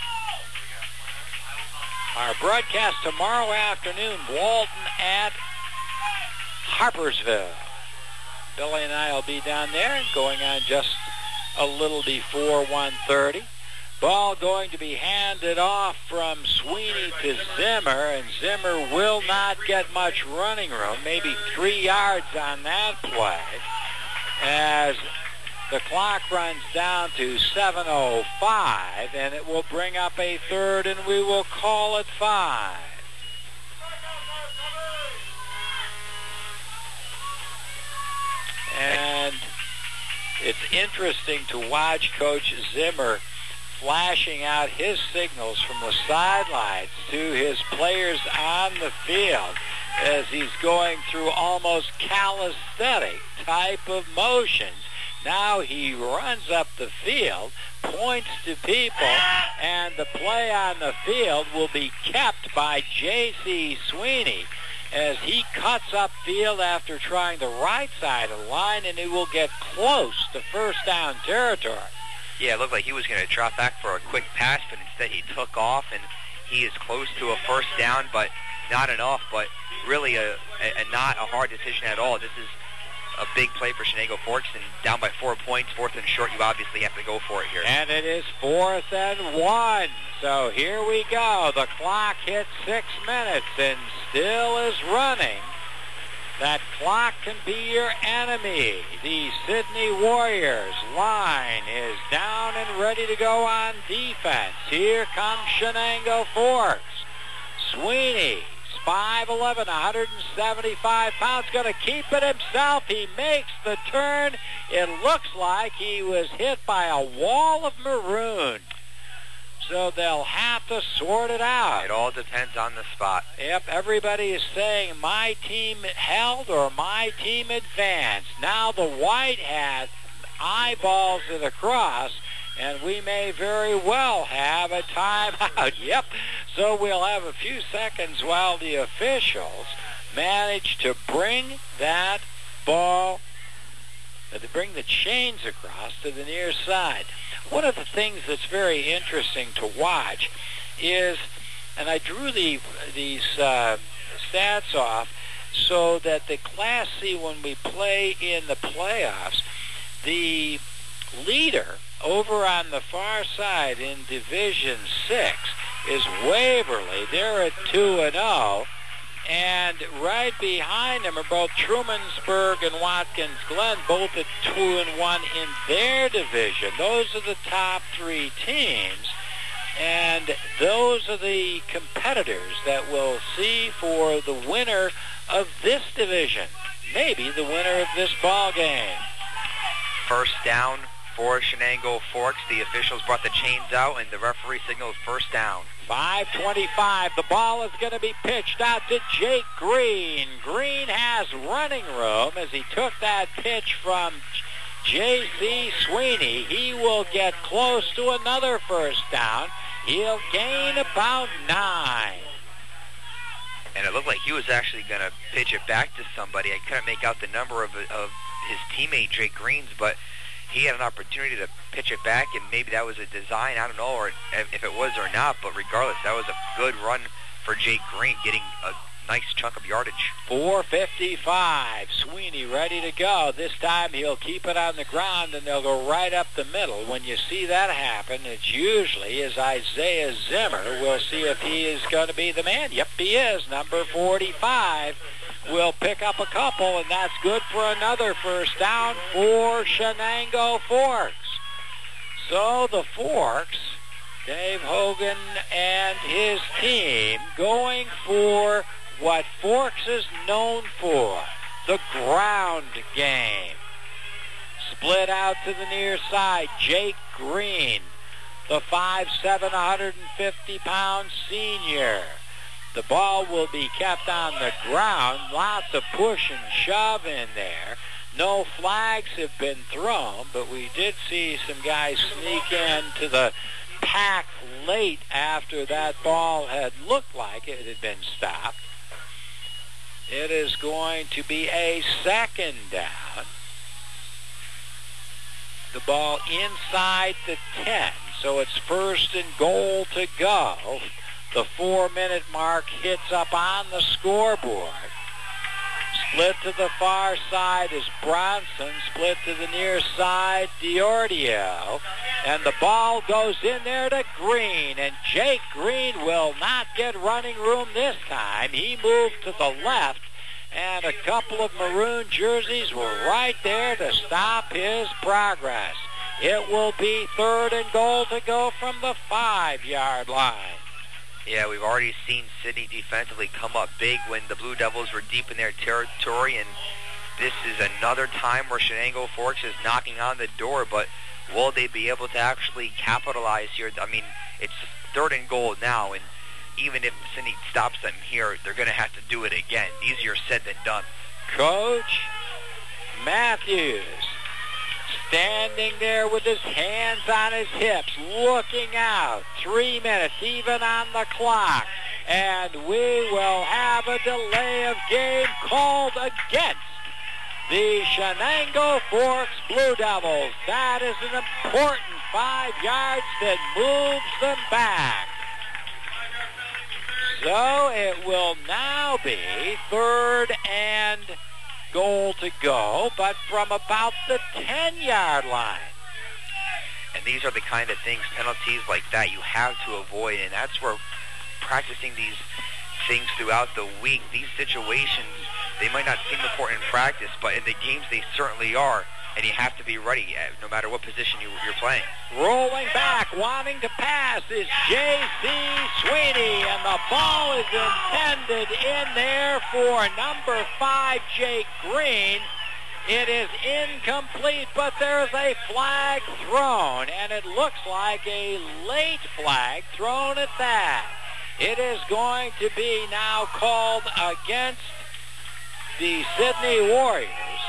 Our broadcast tomorrow afternoon, Walton at Harpersville. Billy and I will be down there going on just a little before one thirty. Ball going to be handed off from Sweeney to Zimmer, and Zimmer will not get much running room, maybe three yards on that play, as the clock runs down to seven oh five, and it will bring up a third, and we will call it five. And it's interesting to watch Coach Zimmer flashing out his signals from the sidelines to his players on the field as he's going through almost calisthenic type of motions. Now he runs up the field, points to people, and the play on the field will be kept by J C. Sweeney as he cuts upfield after trying the right side of the line, and he will get close to first down territory. Yeah, it looked like he was going to drop back for a quick pass, but instead he took off, and he is close to a first down, but not enough, but really a, a, a not a hard decision at all. This is a big play for Shenango Forks, and down by four points, fourth and short, you obviously have to go for it here. And it is fourth and one. So here we go. The clock hits six minutes and still is running. That clock can be your enemy. The Sydney Warriors line is down and ready to go on defense. Here comes Shenango Forks. Sweeney, five eleven, one hundred seventy-five pounds, going to keep it himself. He makes the turn. It looks like he was hit by a wall of maroon. So they'll have to sort it out. It all depends on the spot. Yep, everybody is saying my team held or my team advanced. Now the white hat eyeballs it across, and we may very well have a timeout. Yep, so we'll have a few seconds while the officials manage to bring that ball, to bring the chains across to the near side. One of the things that's very interesting to watch is, and I drew the, these uh, stats off so that the Class C, when we play in the playoffs, the leader over on the far side in Division six is Waverly. They're at two and oh. And right behind them are both Trumansburg and Watkins Glen, both at two and one in their division. Those are the top three teams, and those are the competitors that we'll see for the winner of this division, maybe the winner of this ball game. First down for Shenango Forks. The officials brought the chains out, and the referee signals first down. five twenty-five. The ball is going to be pitched out to Jake Green. Green has running room as he took that pitch from J C. Sweeney. He will get close to another first down. He'll gain about nine. And it looked like he was actually going to pitch it back to somebody. I couldn't make out the number of, of his teammate, Jake Green's, but he had an opportunity to pitch it back, and maybe that was a design. I don't know or if it was or not, but regardless, that was a good run for Jake Green, getting a nice chunk of yardage. four fifty-five. Sweeney ready to go. This time he'll keep it on the ground, and they'll go right up the middle. When you see that happen, it's usually as Isaiah Zimmer. We'll see if he is going to be the man. Yep, he is. Number forty-five. Will pick up a couple, and that's good for another first down for Shenango Forks. So the Forks, Dave Hogan and his team, going for what Forks is known for, the ground game. Split out to the near side, Jake Green, the five seven, one hundred fifty pound senior. The ball will be kept on the ground. Lots of push and shove in there. No flags have been thrown, but we did see some guys sneak into the pack late after that ball had looked like it had been stopped. It is going to be a second down. The ball inside the ten, so it's first and goal to go. The four-minute mark hits up on the scoreboard. Split to the far side is Bronson. Split to the near side, Diordio. And the ball goes in there to Green. And Jake Green will not get running room this time. He moved to the left. And a couple of maroon jerseys were right there to stop his progress. It will be third and goal to go from the five-yard line. Yeah, we've already seen Sydney defensively come up big when the Blue Devils were deep in their territory, and this is another time where Shenango Forks is knocking on the door, but will they be able to actually capitalize here? I mean, it's third and goal now, and even if Cindy stops them here, they're going to have to do it again. Easier said than done. Coach Matthews standing there with his hands on his hips, looking out. Three minutes even on the clock. And we will have a delay of game called against the Shenango Forks Blue Devils. That is an important five yards that moves them back. So it will now be third and goal to go, but from about the ten-yard line. And these are the kind of things, penalties like that, you have to avoid, and that's where practicing these things throughout the week, these situations, they might not seem important in practice, but in the games they certainly are, and you have to be ready no matter what position you, you're playing. Rolling back, wanting to pass is J C Sweeney, and the ball is intended in there for number five, Jake Green. It is incomplete, but there's a flag thrown, and it looks like a late flag thrown at that. It is going to be now called against the Sydney Warriors.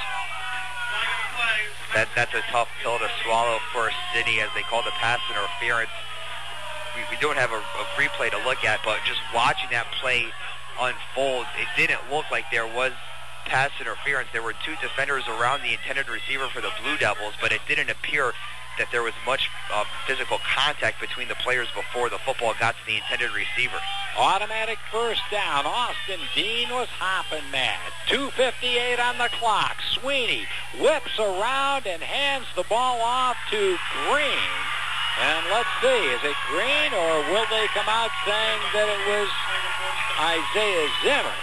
That, that's a tough pill to swallow for City as they call the pass interference. We, we don't have a, a replay to look at, but just watching that play unfold, it didn't look like there was pass interference. There were two defenders around the intended receiver for the Blue Devils, but it didn't appear that there was much uh, physical contact between the players before the football got to the intended receiver. Automatic first down. Austin Dean was hopping mad. two fifty-eight on the clock. Sweeney whips around and hands the ball off to Green. And let's see, is it Green or will they come out saying that it was Isaiah Zimmer?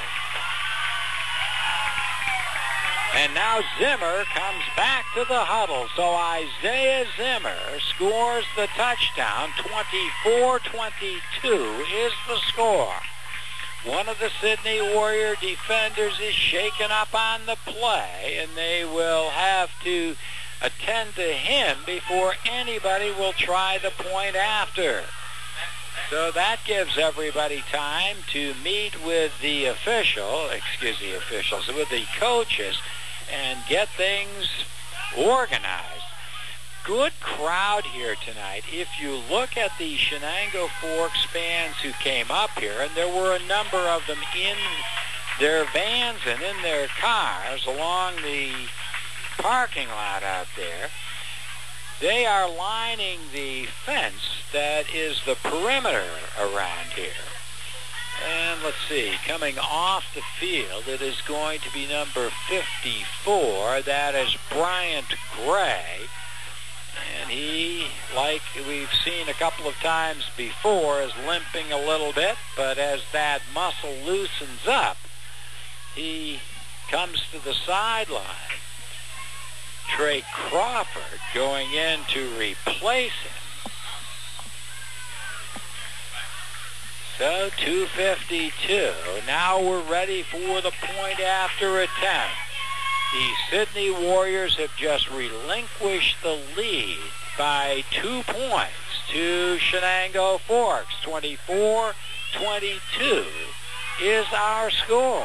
And now Zimmer comes back to the huddle. So Isaiah Zimmer scores the touchdown. twenty-four twenty-two is the score. One of the Sydney Warrior defenders is shaken up on the play, and they will have to attend to him before anybody will try the point after. So that gives everybody time to meet with the official, excuse the officials, with the coaches, and get things organized. Good crowd here tonight. If you look at the Shenango Forks fans who came up here, and there were a number of them in their vans and in their cars along the parking lot out there, they are lining the fence that is the perimeter around here. And let's see, coming off the field, it is going to be number fifty-four. That is Bryant Gray. And he, like we've seen a couple of times before, is limping a little bit. But as that muscle loosens up, he comes to the sideline. Trey Crawford going in to replace him. So two fifty-two. Now we're ready for the point after attempt. The Sydney Warriors have just relinquished the lead by two points to Shenango Forks. twenty-four twenty-two is our score.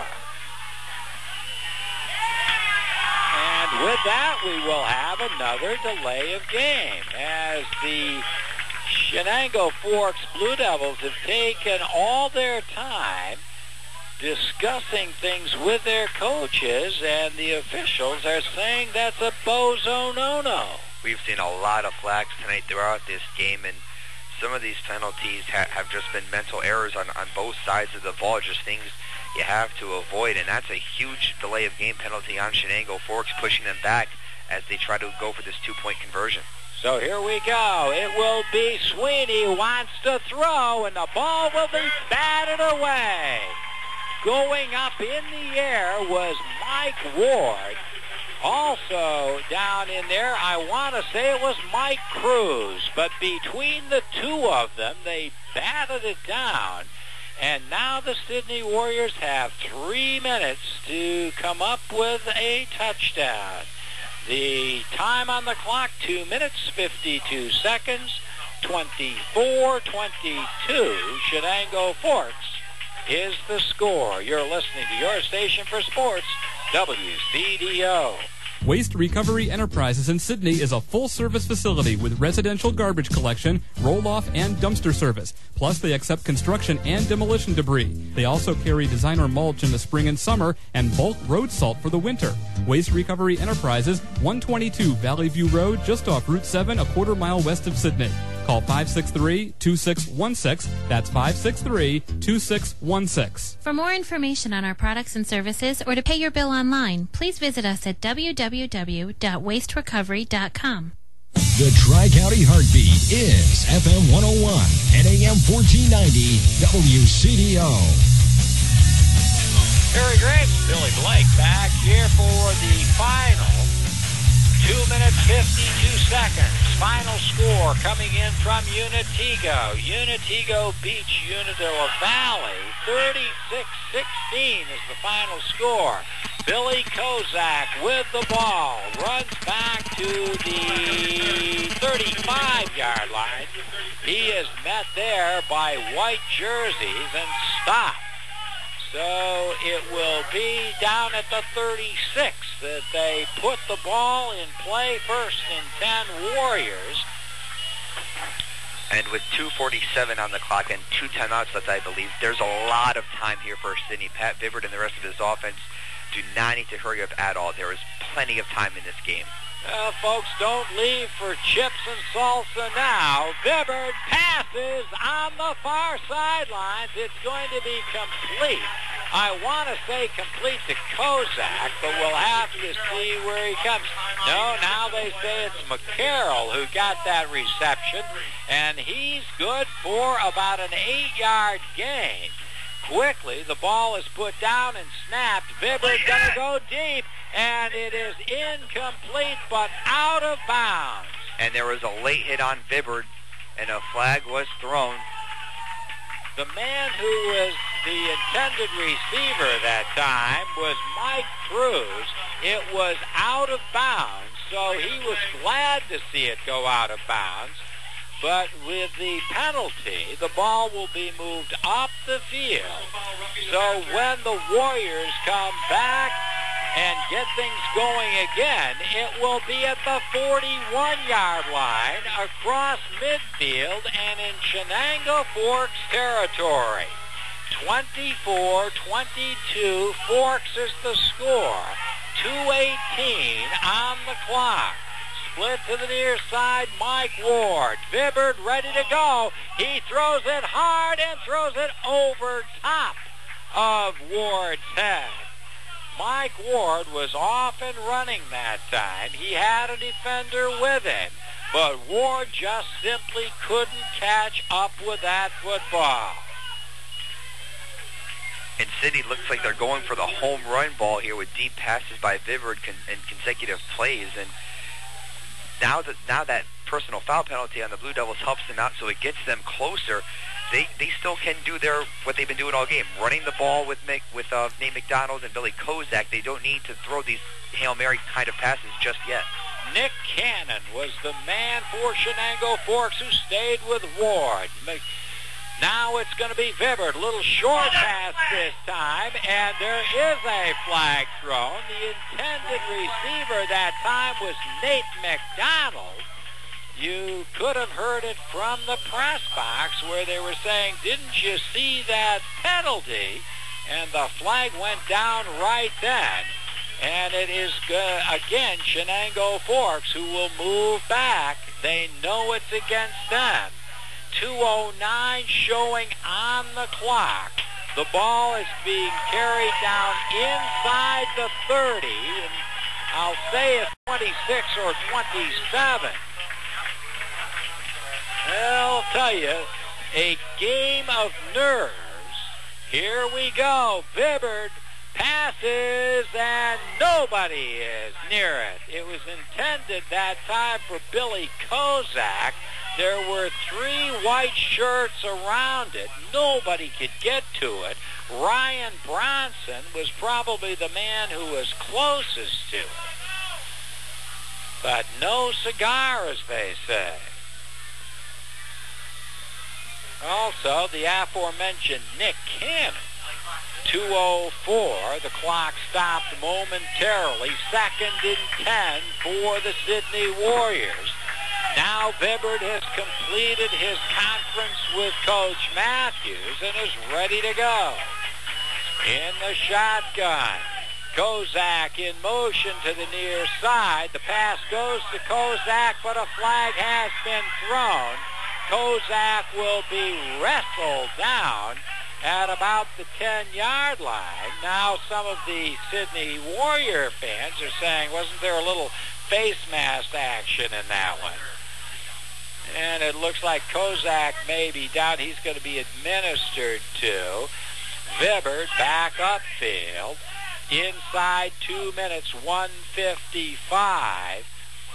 And with that, we will have another delay of game as the Shenango Forks Blue Devils have taken all their time discussing things with their coaches, and the officials are saying that's a bozo no-no. We've seen a lot of flags tonight throughout this game, and some of these penalties ha- have just been mental errors on, on both sides of the ball, just things you have to avoid, and that's a huge delay of game penalty on Shenango Forks, pushing them back as they try to go for this two-point conversion. So here we go. It will be Sweeney wants to throw, and the ball will be batted away. Going up in the air was Mike Ward. Also down in there, I want to say it was Mike Cruz. But between the two of them, they batted it down. And now the Sidney Warriors have three minutes to come up with a touchdown. The time on the clock, two minutes, fifty-two seconds, twenty-four twenty-two. Shenango Forks is the score. You're listening to your station for sports, W C D O. Waste Recovery Enterprises in Sydney is a full-service facility with residential garbage collection, roll-off, and dumpster service. Plus, they accept construction and demolition debris. They also carry designer mulch in the spring and summer and bulk road salt for the winter. Waste Recovery Enterprises, one twenty-two Valley View Road, just off Route seven, a quarter mile west of Sydney. Call five six three, two six one six. That's five six three, two six one six. For more information on our products and services or to pay your bill online, please visit us at w w w dot waste recovery dot com. The Tri-County Heartbeat is F M one oh one and A M fourteen ninety W C D O. Very great. Billy Blake back here for the final. Two minutes, fifty-two seconds. Final score coming in from Unitigo. Unitigo beats Unadilla Valley. thirty-six sixteen is the final score. Billy Kozak with the ball. Runs back to the thirty-five-yard line. He is met there by white jerseys and stopped. So it will be down at the thirty-six that they put the ball in play. First and ten Warriors. And with two forty-seven on the clock and two timeouts left, I believe, there's a lot of time here for Sydney. Pat Vibert and the rest of his offense do not need to hurry up at all. There is plenty of time in this game. Well, folks, don't leave for chips and salsa now. Vibert passes on the far sidelines. It's going to be complete. I want to say complete to Kozak, but we'll have to see where he comes. No, now they say it's McCarroll who got that reception, and he's good for about an eight-yard gain. Quickly, the ball is put down and snapped. Vibbert's going to go deep, and it is incomplete, but out of bounds. And there was a late hit on Vibert, and a flag was thrown. The man who was the intended receiver that time was Mike Cruz. It was out of bounds, so he was glad to see it go out of bounds. But with the penalty, the ball will be moved up the field. So when the Warriors come back and get things going again, it will be at the forty-one-yard line across midfield and in Shenango Forks territory. twenty-four twenty-two, Forks is the score. two eighteen on the clock. Split to the near side, Mike Ward. Vibert ready to go. He throws it hard and throws it over top of Ward's head. Mike Ward was off and running that time. He had a defender with him, but Ward just simply couldn't catch up with that football. And Sydney looks like they're going for the home run ball here with deep passes by Vibert con- in consecutive plays. And now that now that personal foul penalty on the Blue Devils helps them out, so it gets them closer. They they still can do their what they've been doing all game, running the ball with Mick, with uh, Nate McDonald and Billy Kozak. They don't need to throw these Hail Mary kind of passes just yet. Nick Cannon was the man for Shenango Forks who stayed with Ward. Now it's going to be Vibert. A little short pass this time, and there is a flag thrown. The intended receiver that time was Nate McDonald. You could have heard it from the press box where they were saying, didn't you see that penalty? And the flag went down right then. And it is, uh, again, Shenango Forks who will move back. They know it's against them. two oh nine showing on the clock. The ball is being carried down inside the thirty. And I'll say it's twenty-six or twenty-seven. I'll tell you, a game of nerves. Here we go. Vibert passes, and nobody is near it. It was intended that time for Billy Kozak, There were three white shirts around it. Nobody could get to it. Ryan Bronson was probably the man who was closest to it. But no cigar, as they say. Also, the aforementioned Nick Cannon. two oh four. The clock stopped momentarily. Second and ten for the Sydney Warriors. Now Bibbard has completed his conference with Coach Matthews and is ready to go. In the shotgun, Kozak in motion to the near side. The pass goes to Kozak, but a flag has been thrown. Kozak will be wrestled down at about the ten-yard line. Now some of the Sydney Warrior fans are saying, wasn't there a little face mask action in that one? And it looks like Kozak may be down. He's going to be administered to. Bibbard back upfield. Inside two minutes, one fifty-five.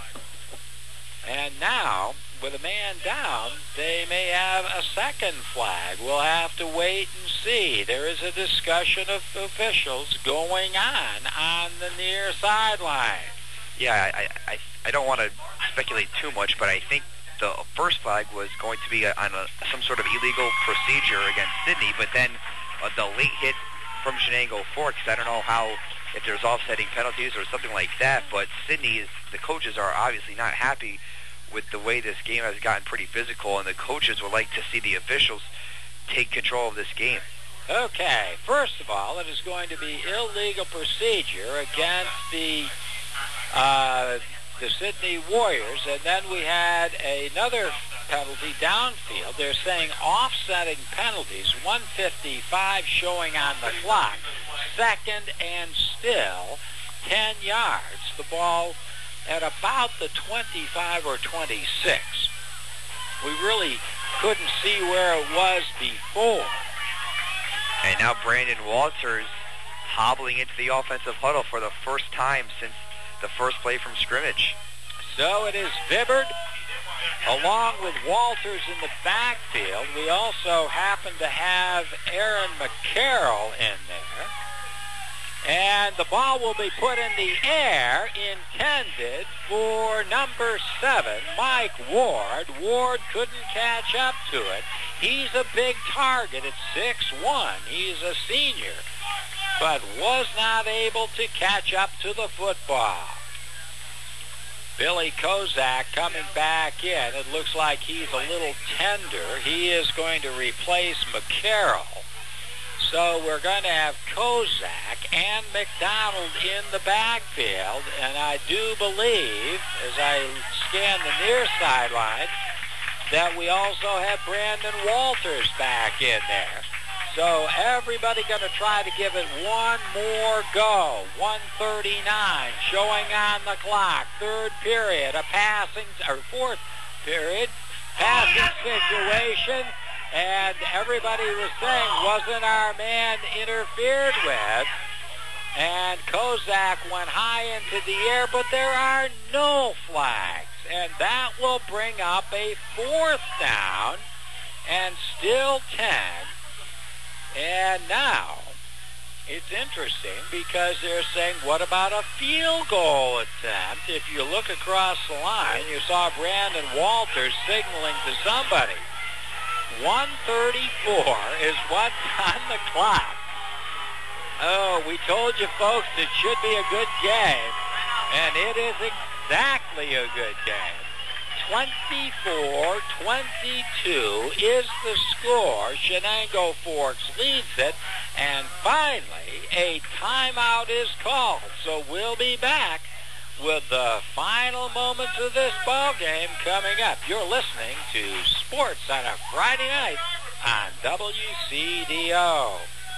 And now, with a man down, they may have a second flag. We'll have to wait and see. There is a discussion of officials going on on the near sideline. Yeah, I, I, I don't want to speculate too much, but I think the first flag was going to be on a, some sort of illegal procedure against Sydney, but then uh, the late hit from Shenango Forks, I don't know how, if there's offsetting penalties or something like that, but Sydney, is the coaches are obviously not happy with the way this game has gotten pretty physical, and the coaches would like to see the officials take control of this game. Okay, first of all, it is going to be illegal procedure against the uh, the Sydney Warriors, and then we had another penalty downfield. They're saying offsetting penalties, one fifty-five showing on the clock, second and still, ten yards. The ball at about the twenty-five or twenty-six. We really couldn't see where it was before. And now Brandon Walters hobbling into the offensive huddle for the first time since the first play from scrimmage. So it is Bibbard along with Walters in the backfield. We also happen to have Aaron McCarroll in there. And the ball will be put in the air, intended for number seven, Mike Ward. Ward couldn't catch up to it. He's a big target at six one. He's a senior, but was not able to catch up to the football. Billy Kozak coming back in. It looks like he's a little tender. He is going to replace McCarroll. So we're going to have Kozak and McDonald in the backfield. And I do believe, as I scan the near sideline, that we also have Brandon Walters back in there. So everybody going to try to give it one more go. one thirty-nine showing on the clock. Third period, a passing, or fourth period, passing situation. And everybody was saying, wasn't our man interfered with? And Kozak went high into the air, but there are no flags. And that will bring up a fourth down, and still ten. And now, it's interesting because they're saying, what about a field goal attempt? If you look across the line, you saw Brandon Walters signaling to somebody. one thirty-four is what's on the clock. Oh, we told you folks it should be a good game, and it is exactly a good game. twenty-four twenty-two is the score. Shenango Forks leads it, and finally a timeout is called. So we'll be back with the final moments of this ball game coming up. You're listening to Sports on a Friday night on W C D O.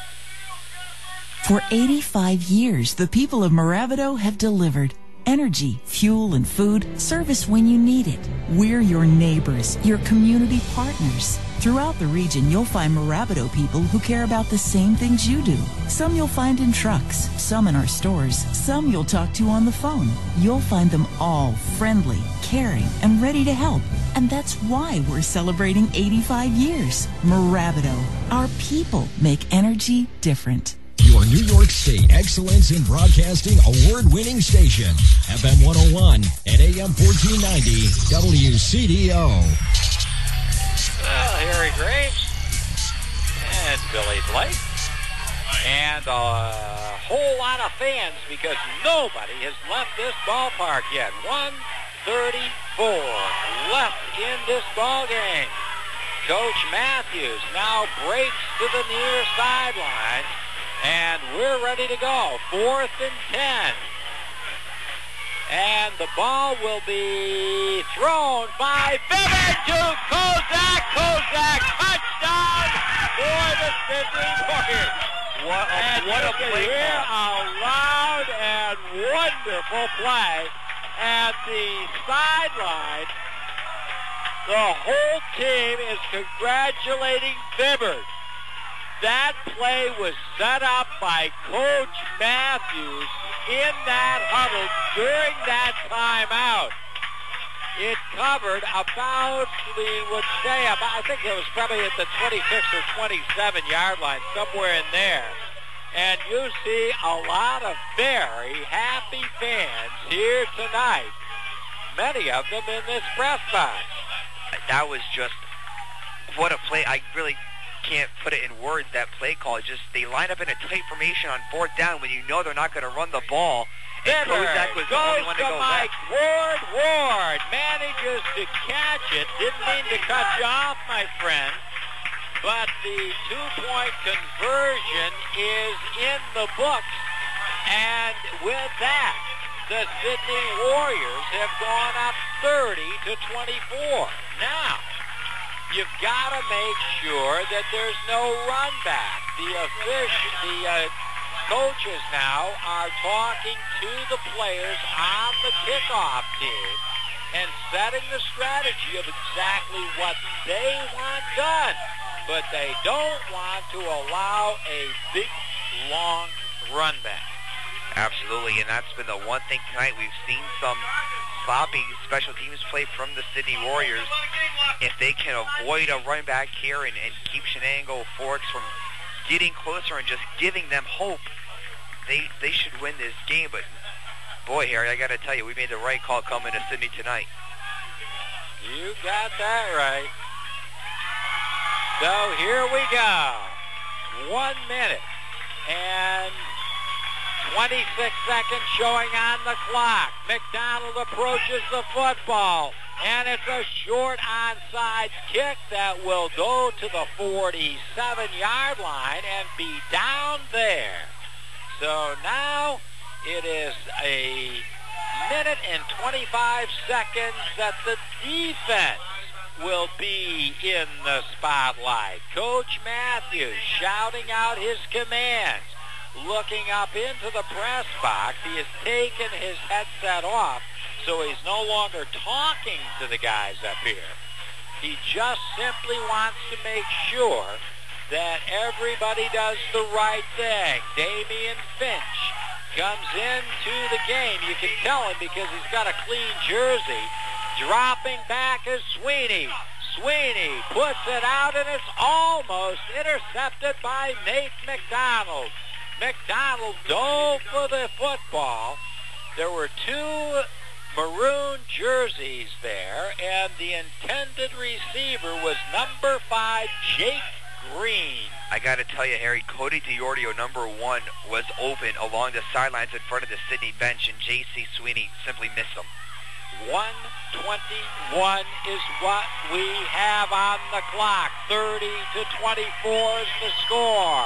For eighty-five years, the people of Moravido have delivered energy, fuel, and food, service when you need it. We're your neighbors, your community partners. Throughout the region, you'll find Mirabito people who care about the same things you do. Some you'll find in trucks, some in our stores, some you'll talk to on the phone. You'll find them all friendly, caring, and ready to help. And that's why we're celebrating eighty-five years. Mirabito. Our people make energy different. Your New York State Excellence in Broadcasting award-winning station. F M one oh one and A M fourteen ninety W C D O. Well, Harry Graves and Billy Blake and a whole lot of fans because nobody has left this ballpark yet. one thirty-four left in this ball game. Coach Matthews now breaks to the near sideline, and we're ready to go. Fourth and ten. And the ball will be thrown by Vivek to Kozak. Kozak, touchdown for the Sydney Warriors. What a, and what a play hear call. a loud and wonderful play at the sideline. The whole team is congratulating Bibbert. That play was set up by Coach Matthews in that huddle during that timeout. It covered about, we would say, about, I think it was probably at the twenty-six or twenty-seven yard line, somewhere in there. And you see a lot of very happy fans here tonight. Many of them in this press box. That was just, what a play. I really can't put it in words, that play call. Just they line up in a tight formation on fourth down when you know they're not going to run the ball. And Kozak was the only one to go Mike left. Ward. Ward manages to catch it. Didn't mean to cut you off, my friend. But the two-point conversion is in the books. And with that, the Sydney Warriors have gone up thirty to twenty-four. Now, you've got to make sure that there's no run back. The official, the uh, coaches now are talking to the players on the kickoff team and setting the strategy of exactly what they want done. But they don't want to allow a big, long run back. Absolutely, and that's been the one thing tonight. We've seen some sloppy special teams play from the Sydney Warriors. If they can avoid a run back here and, and keep Shenango Forks from getting closer and just giving them hope, they they should win this game. But, boy, Harry, I got to tell you, we made the right call coming to Sydney tonight. You got that right. So here we go. One minute and twenty-six seconds showing on the clock. McDonald approaches the football, and it's a short onside kick that will go to the forty-seven yard line and be down there. So now it is a minute and twenty-five seconds that the defense will be in the spotlight. Coach Matthews shouting out his commands. Looking up into the press box, he has taken his headset off, so he's no longer talking to the guys up here. He just simply wants to make sure that everybody does the right thing. Damian Finch comes into the game. You can tell him because he's got a clean jersey. Dropping back is Sweeney. Sweeney puts it out, and it's almost intercepted by Nate McDonald. McDonald dove for the football. There were two maroon jerseys there, and the intended receiver was number five, Jake Green. I got to tell you, Harry, Cody DiOrio, number one, was open along the sidelines in front of the Sydney bench, and J C Sweeney simply missed him. one twenty-one is what we have on the clock. thirty to twenty-four is the score.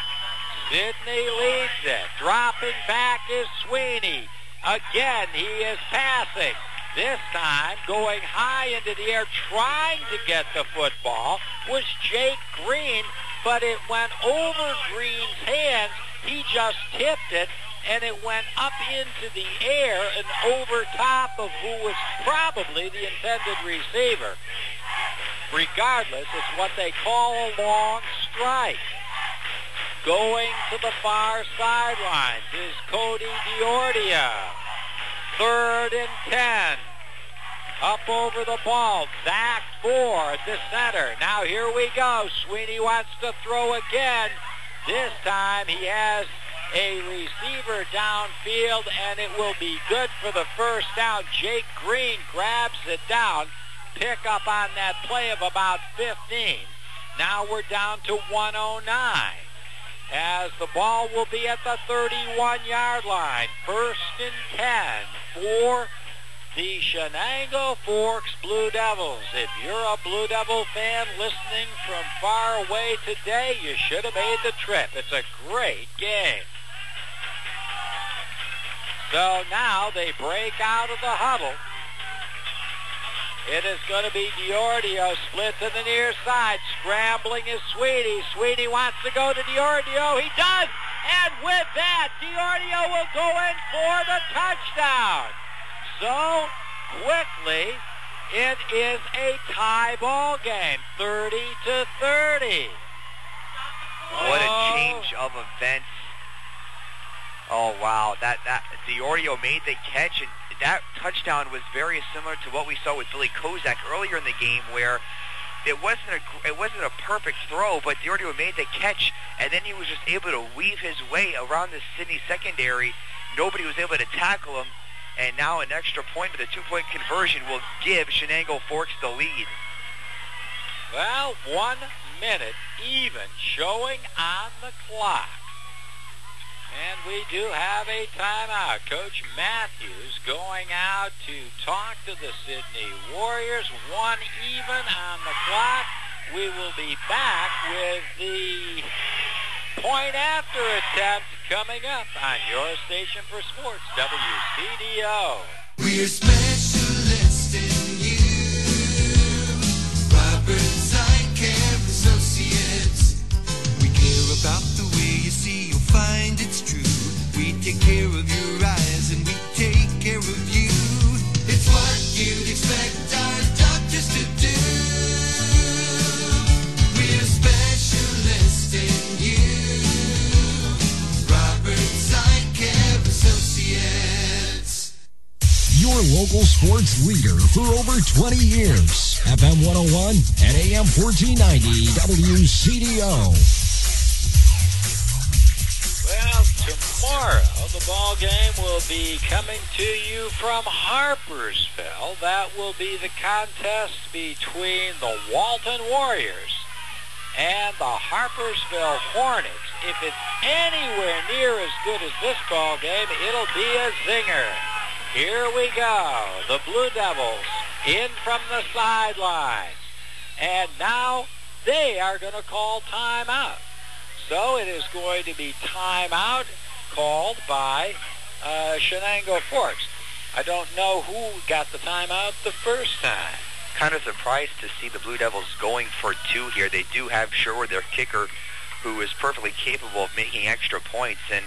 Sydney leads it. Dropping back is Sweeney. Again, he is passing. This time, going high into the air, trying to get the football, was Jake Green, but it went over Green's hands. He just tipped it, and it went up into the air and over top of who was probably the intended receiver. regardless, it's what they call a long strike. Going to the far sidelines is Cody Diordia. Third and ten. Up over the ball. Zach Ford, the center. Now here we go. Sweeney wants to throw again. This time he has a receiver downfield, and it will be good for the first down. Jake Green grabs it down. Pick up on that play of about fifteen. Now we're down to one oh nine. As the ball will be at the thirty-one-yard line. First and ten for the Shenango Forks Blue Devils. If you're a Blue Devil fan listening from far away today, you should have made the trip. It's a great game. So now they break out of the huddle. It is going to be Diordio split to the near side. Scrambling is Sweeney. Sweeney wants to go to Diordio. He does. And with that, Diordio will go in for the touchdown. So quickly, it is a tie ball game, thirty to thirty. What Oh. a change of events. Oh, wow. That, that Diordio made the catch, and that touchdown was very similar to what we saw with Billy Kozak earlier in the game, where it wasn't a it wasn't a perfect throw, but Diordio made the catch, and then he was just able to weave his way around the Sydney secondary. Nobody was able to tackle him, and now an extra point with a two-point conversion will give Shenango Forks the lead. Well, one minute even showing on the clock. And we do have a timeout. Coach Matthews going out to talk to the Sydney Warriors. One even on the clock. We will be back with the point after attempt coming up on your station for sports, W C D O. We're specialists in you. Roberts Eye Care Associates. We care about the way you see. You'll find it's true. We take care of your eyes and we take care of you. It's what you'd expect our doctors to do. We're specialists in you. Roberts Eye Care Associates. Your local sports leader for over twenty years. F M one oh one and A M fourteen ninety W C D O. Well, tomorrow the ball game will be coming to you from Harpersville. That will be the contest between the Walton Warriors and the Harpersville Hornets. If it's anywhere near as good as this ball game, it'll be a zinger. Here we go. The Blue Devils in from the sidelines. And now they are going to call timeout. So it is going to be timeout called by uh, Shenango Forks. I don't know who got the timeout the first time. Kind of surprised to see the Blue Devils going for two here. They do have Sherwood, their kicker, who is perfectly capable of making extra points. And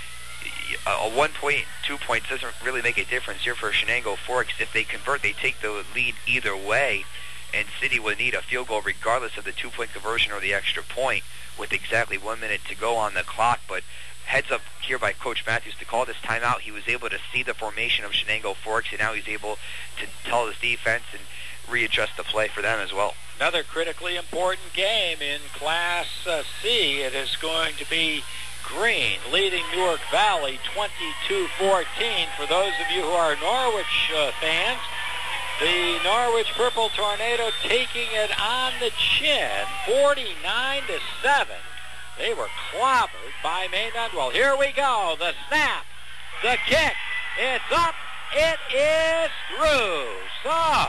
a one point, two points doesn't really make a difference here for Shenango Forks. If they convert, they take the lead either way. And City would need a field goal regardless of the two-point conversion or the extra point with exactly one minute to go on the clock. But heads up here by Coach Matthews to call this timeout. He was able to see the formation of Shenango Forks, and now he's able to tell his defense and readjust the play for them as well. Another critically important game in Class uh, C. It is going to be Green leading Newark Valley twenty-two fourteen. For those of you who are Norwich uh, fans, the Norwich Purple Tornado taking it on the chin, forty-nine to seven. They were clobbered by Maynard. Well, here we go. The snap, the kick, it's up, it is through. So,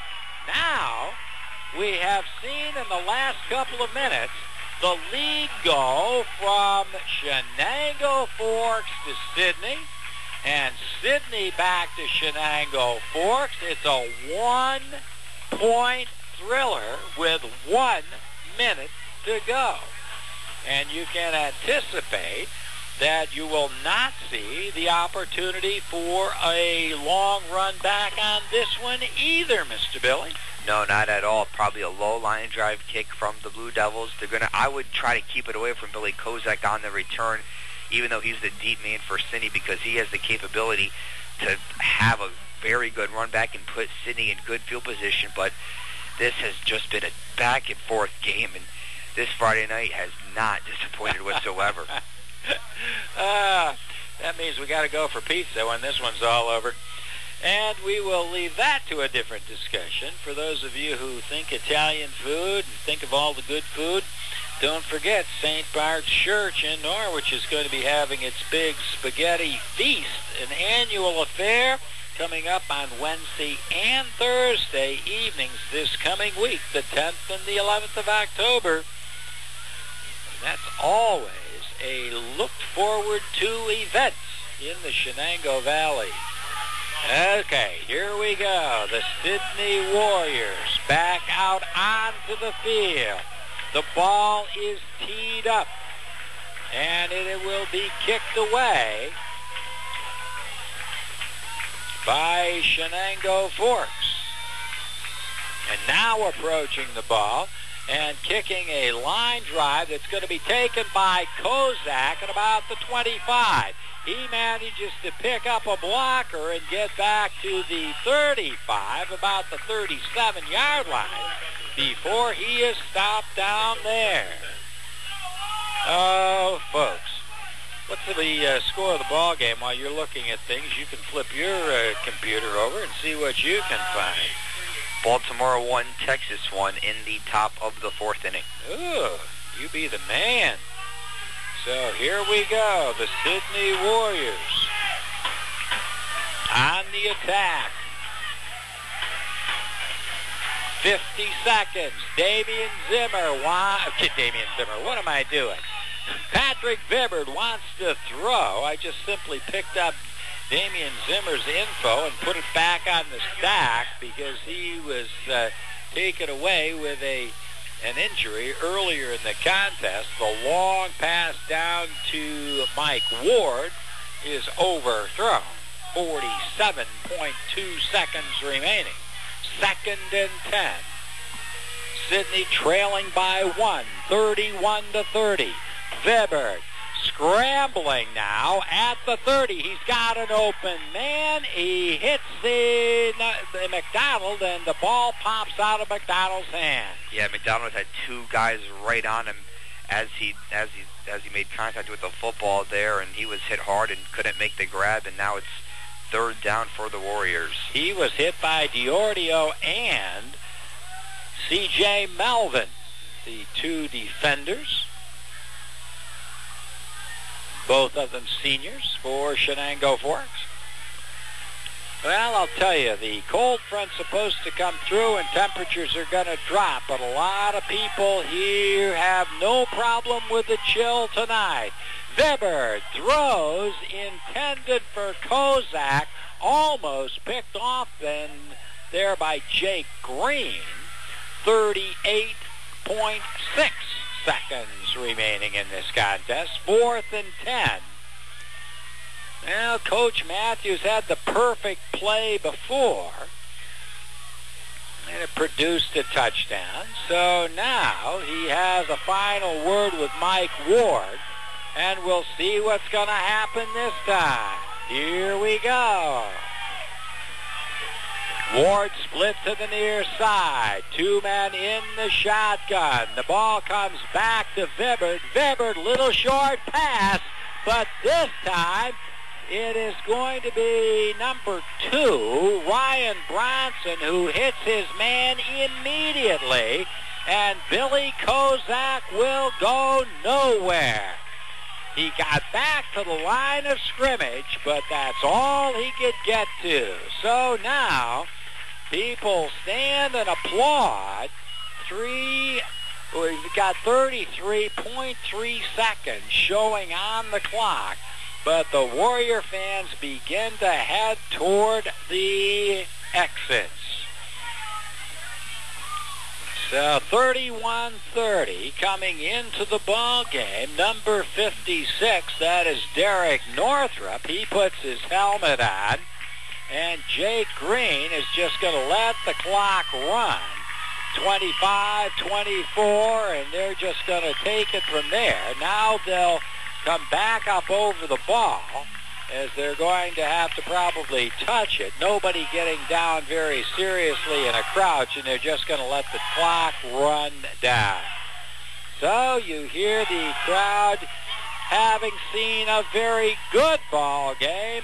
now we have seen in the last couple of minutes the lead go from Shenango Forks to Sydney, and Sydney back to Shenango Forks. It's a one-point thriller with one minute to go. And you can anticipate that you will not see the opportunity for a long run back on this one either, Mister Billy. No, not at all. Probably a low line drive kick from the Blue Devils. They're gonna. I would try to keep it away from Billy Kozak on the return, even though he's the deep man for Sidney, because he has the capability to have a very good run back and put Sidney in good field position. But this has just been a back and forth game, and this Friday night has not disappointed whatsoever. uh, that means we got to go for pizza when this one's all over. And we will leave that to a different discussion. For those of you who think Italian food and think of all the good food, don't forget Saint Bart's Church in Norwich is going to be having its big spaghetti feast, an annual affair coming up on Wednesday and Thursday evenings this coming week, the tenth and the eleventh of October. That's always a looked forward to event in the Shenango Valley. Okay, here we go. The Sidney Warriors back out onto the field. The ball is teed up, and it will be kicked away by Shenango Forks. And now approaching the ball and kicking a line drive that's going to be taken by Kozak at about the twenty-five. He manages to pick up a blocker and get back to the thirty-five, about the thirty-seven-yard line, before he is stopped down there. Oh, folks, what's the uh, score of the ball game? While you're looking at things, you can flip your uh, computer over and see what you can find. Baltimore one, Texas one in the top of the fourth inning. Ooh, you be the man. So here we go, the Sidney Warriors on the attack. fifty seconds. Damian Zimmer. Wa- Damian Zimmer, what am I doing? Patrick Vibbard wants to throw. I just simply picked up Damian Zimmer's info and put it back on the stack because he was uh, taken away with a an injury earlier in the contest. The long pass down to Mike Ward is overthrown. forty-seven point two seconds remaining. Second and ten. Sidney trailing by one, thirty-one to thirty. Vibbard scrambling now at the thirty. He's got an open man. He hits the, the McDonald, and the ball pops out of McDonald's hand. Yeah, McDonald had two guys right on him as he as he as he made contact with the football there, and he was hit hard and couldn't make the grab. And now it's third down for the Warriors. He was hit by Diordio and C J Melvin, the two defenders. Both of them seniors for Shenango Forks. Well, I'll tell you, the cold front's supposed to come through and temperatures are going to drop, but a lot of people here have no problem with the chill tonight. Vibbard throws intended for Kozak, almost picked off then there by Jake Green. thirty-eight point six seconds remaining in this contest. Fourth and ten. Now, Coach Matthews had the perfect play before, and it produced a touchdown. So now he has a final word with Mike Ward, and we'll see what's going to happen this time. Here we go. Ward split to the near side. Two men in the shotgun. The ball comes back to Vibbard. Vibbard, little short pass, but this time it is going to be number two, Ryan Bronson, who hits his man immediately, and Billy Kozak will go nowhere. He got back to the line of scrimmage, but that's all he could get to. So now people stand and applaud. Three, we've got thirty-three point three seconds showing on the clock, but the Warrior fans begin to head toward the exits. So thirty-one thirty coming into the ball game. Number fifty-six, that is Derek Northrup. He puts his helmet on And Jake Green is just going to let the clock run. twenty-five twenty-four, and they're just going to take it from there. Now they'll come back up over the ball as they're going to have to probably touch it. Nobody getting down very seriously in a crouch, and they're just going to let the clock run down. So you hear the crowd having seen a very good ball game,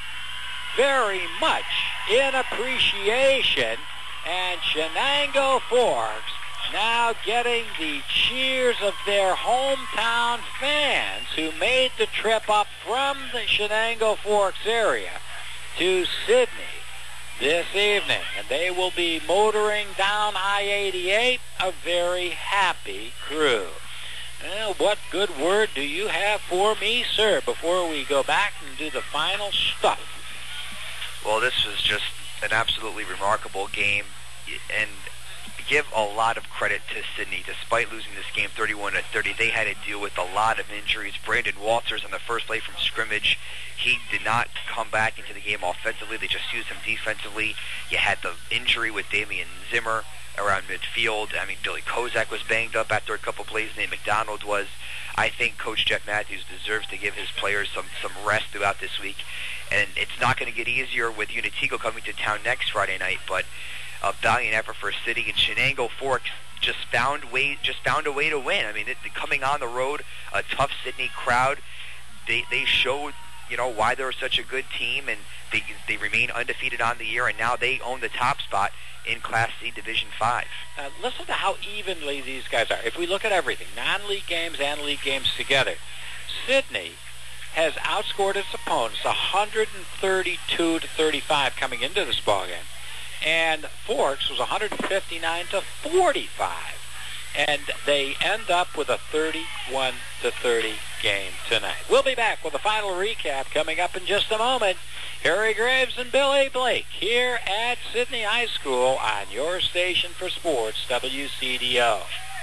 very much in appreciation, and Shenango Forks now getting the cheers of their hometown fans who made the trip up from the Shenango Forks area to Sidney this evening. And they will be motoring down I eighty-eight, a very happy crew. Well, what good word do you have for me, sir, before we go back and do the final stuff? Well, this was just an absolutely remarkable game, and give a lot of credit to Sidney. Despite losing this game thirty-one to thirty, they had to deal with a lot of injuries. Brandon Walters on the first play from scrimmage, he did not come back into the game offensively. They just used him defensively. You had the injury with Damian Zimmer around midfield. I mean, Billy Kozak was banged up after a couple plays. Nate McDonald was. I think Coach Jeff Matthews deserves to give his players some, some rest throughout this week. And it's not going to get easier with Unitico coming to town next Friday night, but a valiant effort for City, and Shenango Forks just found way just found a way to win. I mean, it, coming on the road, a tough Sydney crowd, they they showed you know why they're such a good team, and they they remain undefeated on the year, and now they own the top spot in Class C Division Five. Uh, listen to how evenly these guys are. If we look at everything, non-league games and league games together, Sidney has outscored its opponents one hundred thirty-two to thirty-five coming into this ballgame. And Forks was one hundred fifty-nine to forty-five. And they end up with a thirty-one to thirty game tonight. We'll be back with a final recap coming up in just a moment. Harry Graves and Billy Blake here at Sidney High School on your station for sports, W C D O.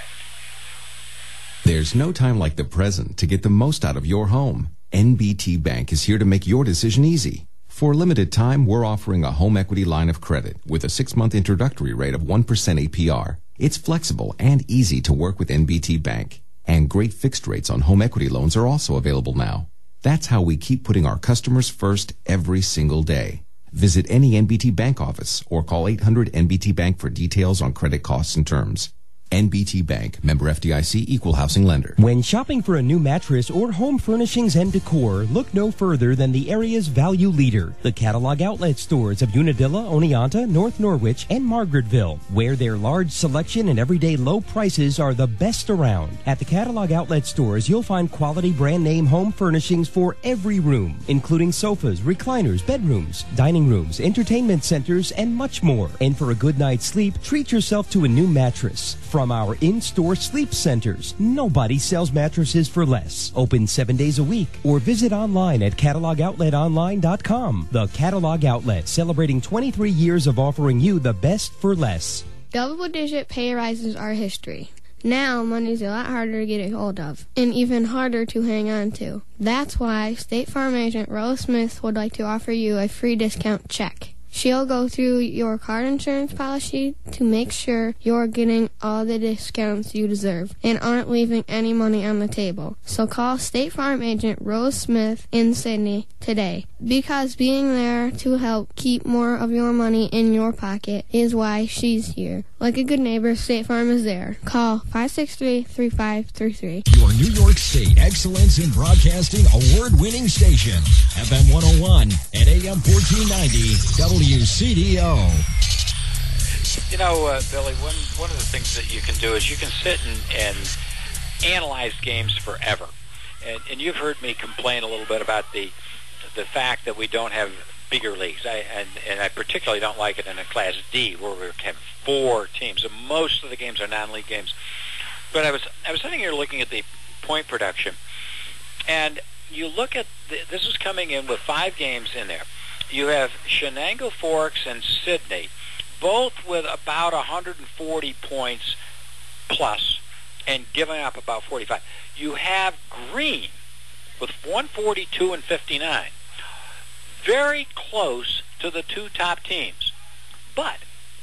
There's no time like the present to get the most out of your home. N B T Bank is here to make your decision easy. For a limited time, we're offering a home equity line of credit with a six-month introductory rate of one percent A P R. It's flexible and easy to work with N B T Bank. And great fixed rates on home equity loans are also available now. That's how we keep putting our customers first every single day. Visit any N B T Bank office or call eight hundred N B T Bank for details on credit costs and terms. N B T Bank, member F D I C, equal housing lender. When shopping for a new mattress or home furnishings and decor, look no further than the area's value leader, the Catalog Outlet stores of Unadilla, Oneonta, North Norwich, and Margaretville, where their large selection and everyday low prices are the best around. At the Catalog Outlet stores, you'll find quality brand name home furnishings for every room, including sofas, recliners, bedrooms, dining rooms, entertainment centers, and much more. And for a good night's sleep, treat yourself to a new mattress. From our in-store sleep centers, nobody sells mattresses for less. Open seven days a week, or visit online at catalog outlet online dot com. The Catalog Outlet, celebrating twenty-three years of offering you the best for less. Double-digit pay rises are history. Now, money's a lot harder to get a hold of, and even harder to hang on to. That's why State Farm agent Rose Smith would like to offer you a free discount check. She'll go through your car insurance policy to make sure you're getting all the discounts you deserve and aren't leaving any money on the table. So call State Farm agent Rose Smith in Sidney today, because being there to help keep more of your money in your pocket is why she's here. Like a good neighbor, State Farm is there. Call five six three, three five three three. Your New York State Excellence in Broadcasting award-winning station, F M one oh one and A M fourteen ninety, W C D O. You know, uh, Billy, one, one of the things that you can do is you can sit and, and analyze games forever. And, and you've heard me complain a little bit about the the fact that we don't have bigger leagues. I, and, and I particularly don't like it in a Class D where we have four teams. And most of the games are non-league games. But I was I was sitting here looking at the point production, and you look at the, this is coming in with five games in there. You have Shenango Forks and Sidney, both with about one hundred forty points plus, and giving up about forty-five. You have Green with one forty-two and fifty-nine. very close to the two top teams. But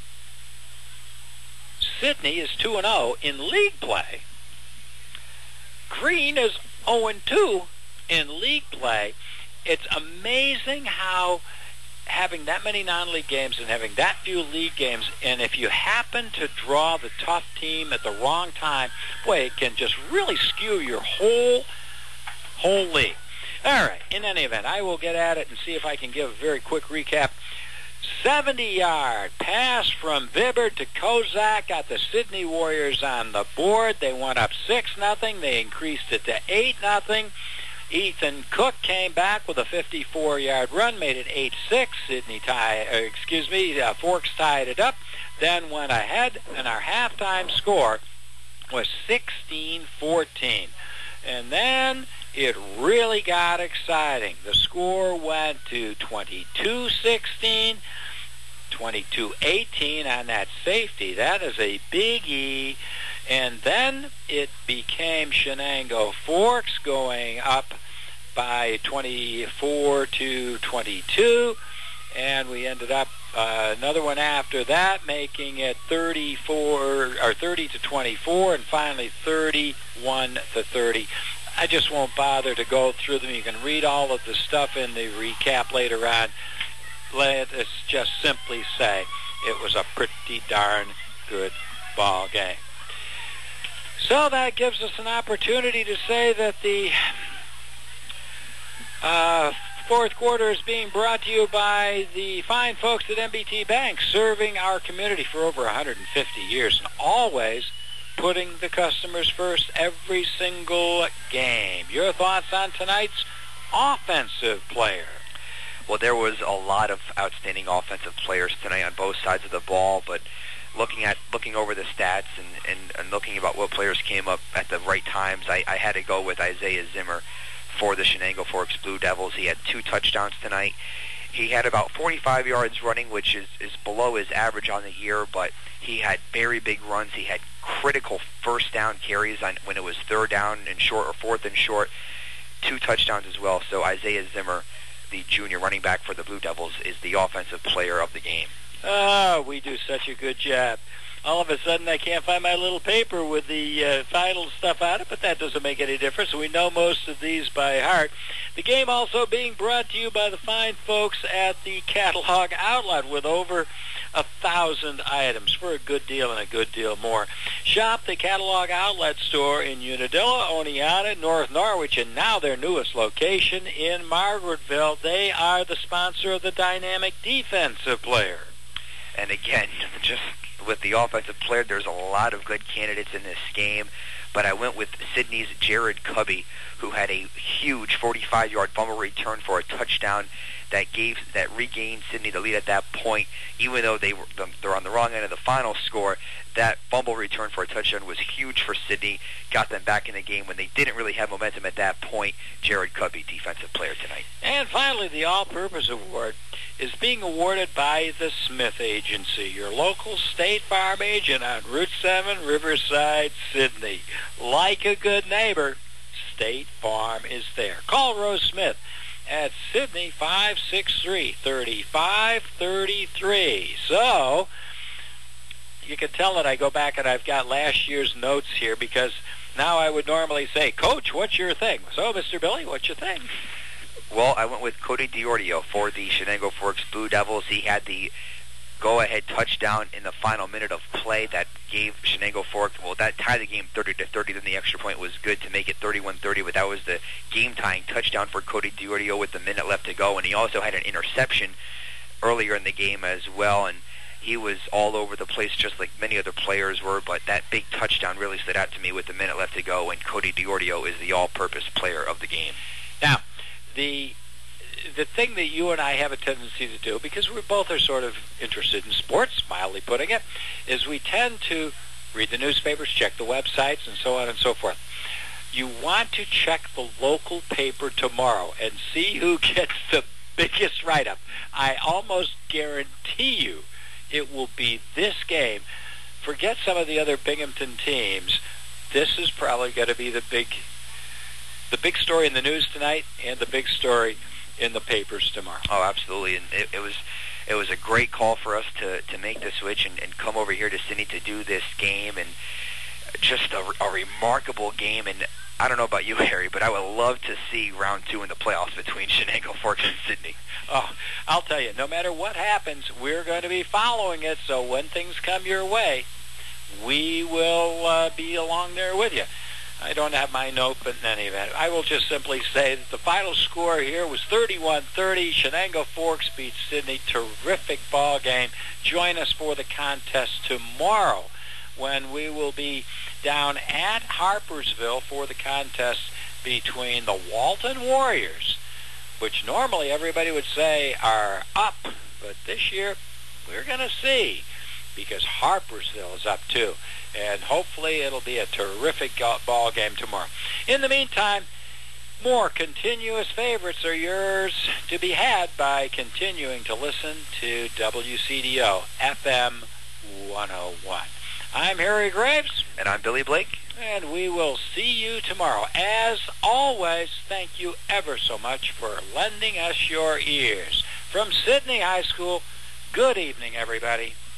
Sidney is two and oh in league play. Greene is oh and two in league play. It's amazing how having that many non-league games and having that few league games, and if you happen to draw the tough team at the wrong time, boy, it can just really skew your whole whole league. All right, in any event, I will get at it and see if I can give a very quick recap. seventy-yard pass from Vibert to Kozak got the Sidney Warriors on the board. They went up six nothing. They increased it to eight nothing. Ethan Cook came back with a fifty-four-yard run, made it eight six. Sidney tie, uh, excuse me, uh, Forks tied it up, then went ahead, and our halftime score was sixteen fourteen. And then it really got exciting. The score went to twenty-two sixteen, twenty-two eighteen on that safety. That is a big E. And then it became Shenango Forks going up by twenty-four to twenty-two. And we ended up uh, another one after that, making it thirty-four or thirty to twenty-four, and finally thirty-one to thirty. I just won't bother to go through them. You can read all of the stuff in the recap later on. Let us just simply say it was a pretty darn good ball game. So that gives us an opportunity to say that the uh, fourth quarter is being brought to you by the fine folks at M B T Bank, serving our community for over one hundred fifty years, and always putting the customers first every single game. Your thoughts on tonight's offensive player? Well, there was a lot of outstanding offensive players tonight on both sides of the ball, but looking at looking over the stats and, and, and looking about what players came up at the right times, I, I had to go with Isaiah Zimmer for the Shenango Forks Blue Devils. He had two touchdowns tonight. He had about forty-five yards running, which is, is below his average on the year, but he had very big runs. He had critical first down carries on when it was third down and short or fourth and short. Two touchdowns as well. So Isaiah Zimmer, the junior running back for the Blue Devils, is the offensive player of the game. Oh, we do such a good job. All of a sudden, I can't find my little paper with the uh, final stuff on it, but that doesn't make any difference. We know most of these by heart. The game also being brought to you by the fine folks at the Catalog Outlet with over a thousand items for a good deal and a good deal more. Shop the Catalog Outlet store in Unadilla, Oneonta, North Norwich, and now their newest location in Margaretville. They are the sponsor of the Dynamic Defensive Player. And again, just with the offensive player, there's a lot of good candidates in this game, but I went with Sidney's Jared Cubby, who had a huge forty-five-yard fumble return for a touchdown that gave that regained Sidney the lead at that point. Even though they were they're on the wrong end of the final score, that fumble return for a touchdown was huge for Sidney. Got them back in the game when they didn't really have momentum at that point. Jared Cubby, defensive player tonight. And finally, the All-Purpose Award is being awarded by the Smith Agency, your local State Farm agent on Route seven, Riverside, Sidney. Like a good neighbor, State Farm is there. Call Rose Smith at Sidney, five six three, three five three three. So, you can tell that I go back and I've got last year's notes here, because now I would normally say, Coach, what's your thing? So, Mister Billy, what's your thing? Well, I went with Cody DiOrdio for the Shenango Forks Blue Devils. He had the go-ahead touchdown in the final minute of play that gave Shenango Forks, well, that tied the game thirty to thirty. Then the extra point was good to make it thirty-one thirty, but that was the game-tying touchdown for Cody DiOrdio with the minute left to go. And he also had an interception earlier in the game as well, and he was all over the place just like many other players were, but that big touchdown really stood out to me with the minute left to go, and Cody DiOrdio is the all-purpose player of the game. Now, the the thing that you and I have a tendency to do, because we both are sort of interested in sports, mildly putting it, is we tend to read the newspapers, check the websites, and so on and so forth. You want to check the local paper tomorrow and see who gets the biggest write-up. I almost guarantee you it will be this game. Forget some of the other Binghamton teams. This is probably going to be the big the big story in the news tonight, and the big story in the papers tomorrow. Oh, absolutely. And it, it was it was a great call for us to, to make the switch and, and come over here to Sydney to do this game, and just a, a remarkable game. And I don't know about you, Harry, but I would love to see round two in the playoffs between Shenango Forks and Sydney. Oh, I'll tell you, no matter what happens, we're going to be following it. So when things come your way, we will uh, be along there with you. I don't have my note, but in any event, I will just simply say that the final score here was thirty-one thirty. Shenango Forks beats Sydney. Terrific ball game. Join us for the contest tomorrow when we will be down at Harpersville for the contest between the Walton Warriors, which normally everybody would say are up, but this year we're going to see, because Harpersville is up too. And hopefully it'll be a terrific ball game tomorrow. In the meantime, more continuous favorites are yours to be had by continuing to listen to W C D O F M one oh one. I'm Harry Graves. And I'm Billy Blake. And we will see you tomorrow. As always, thank you ever so much for lending us your ears. From Sydney High School, good evening, everybody.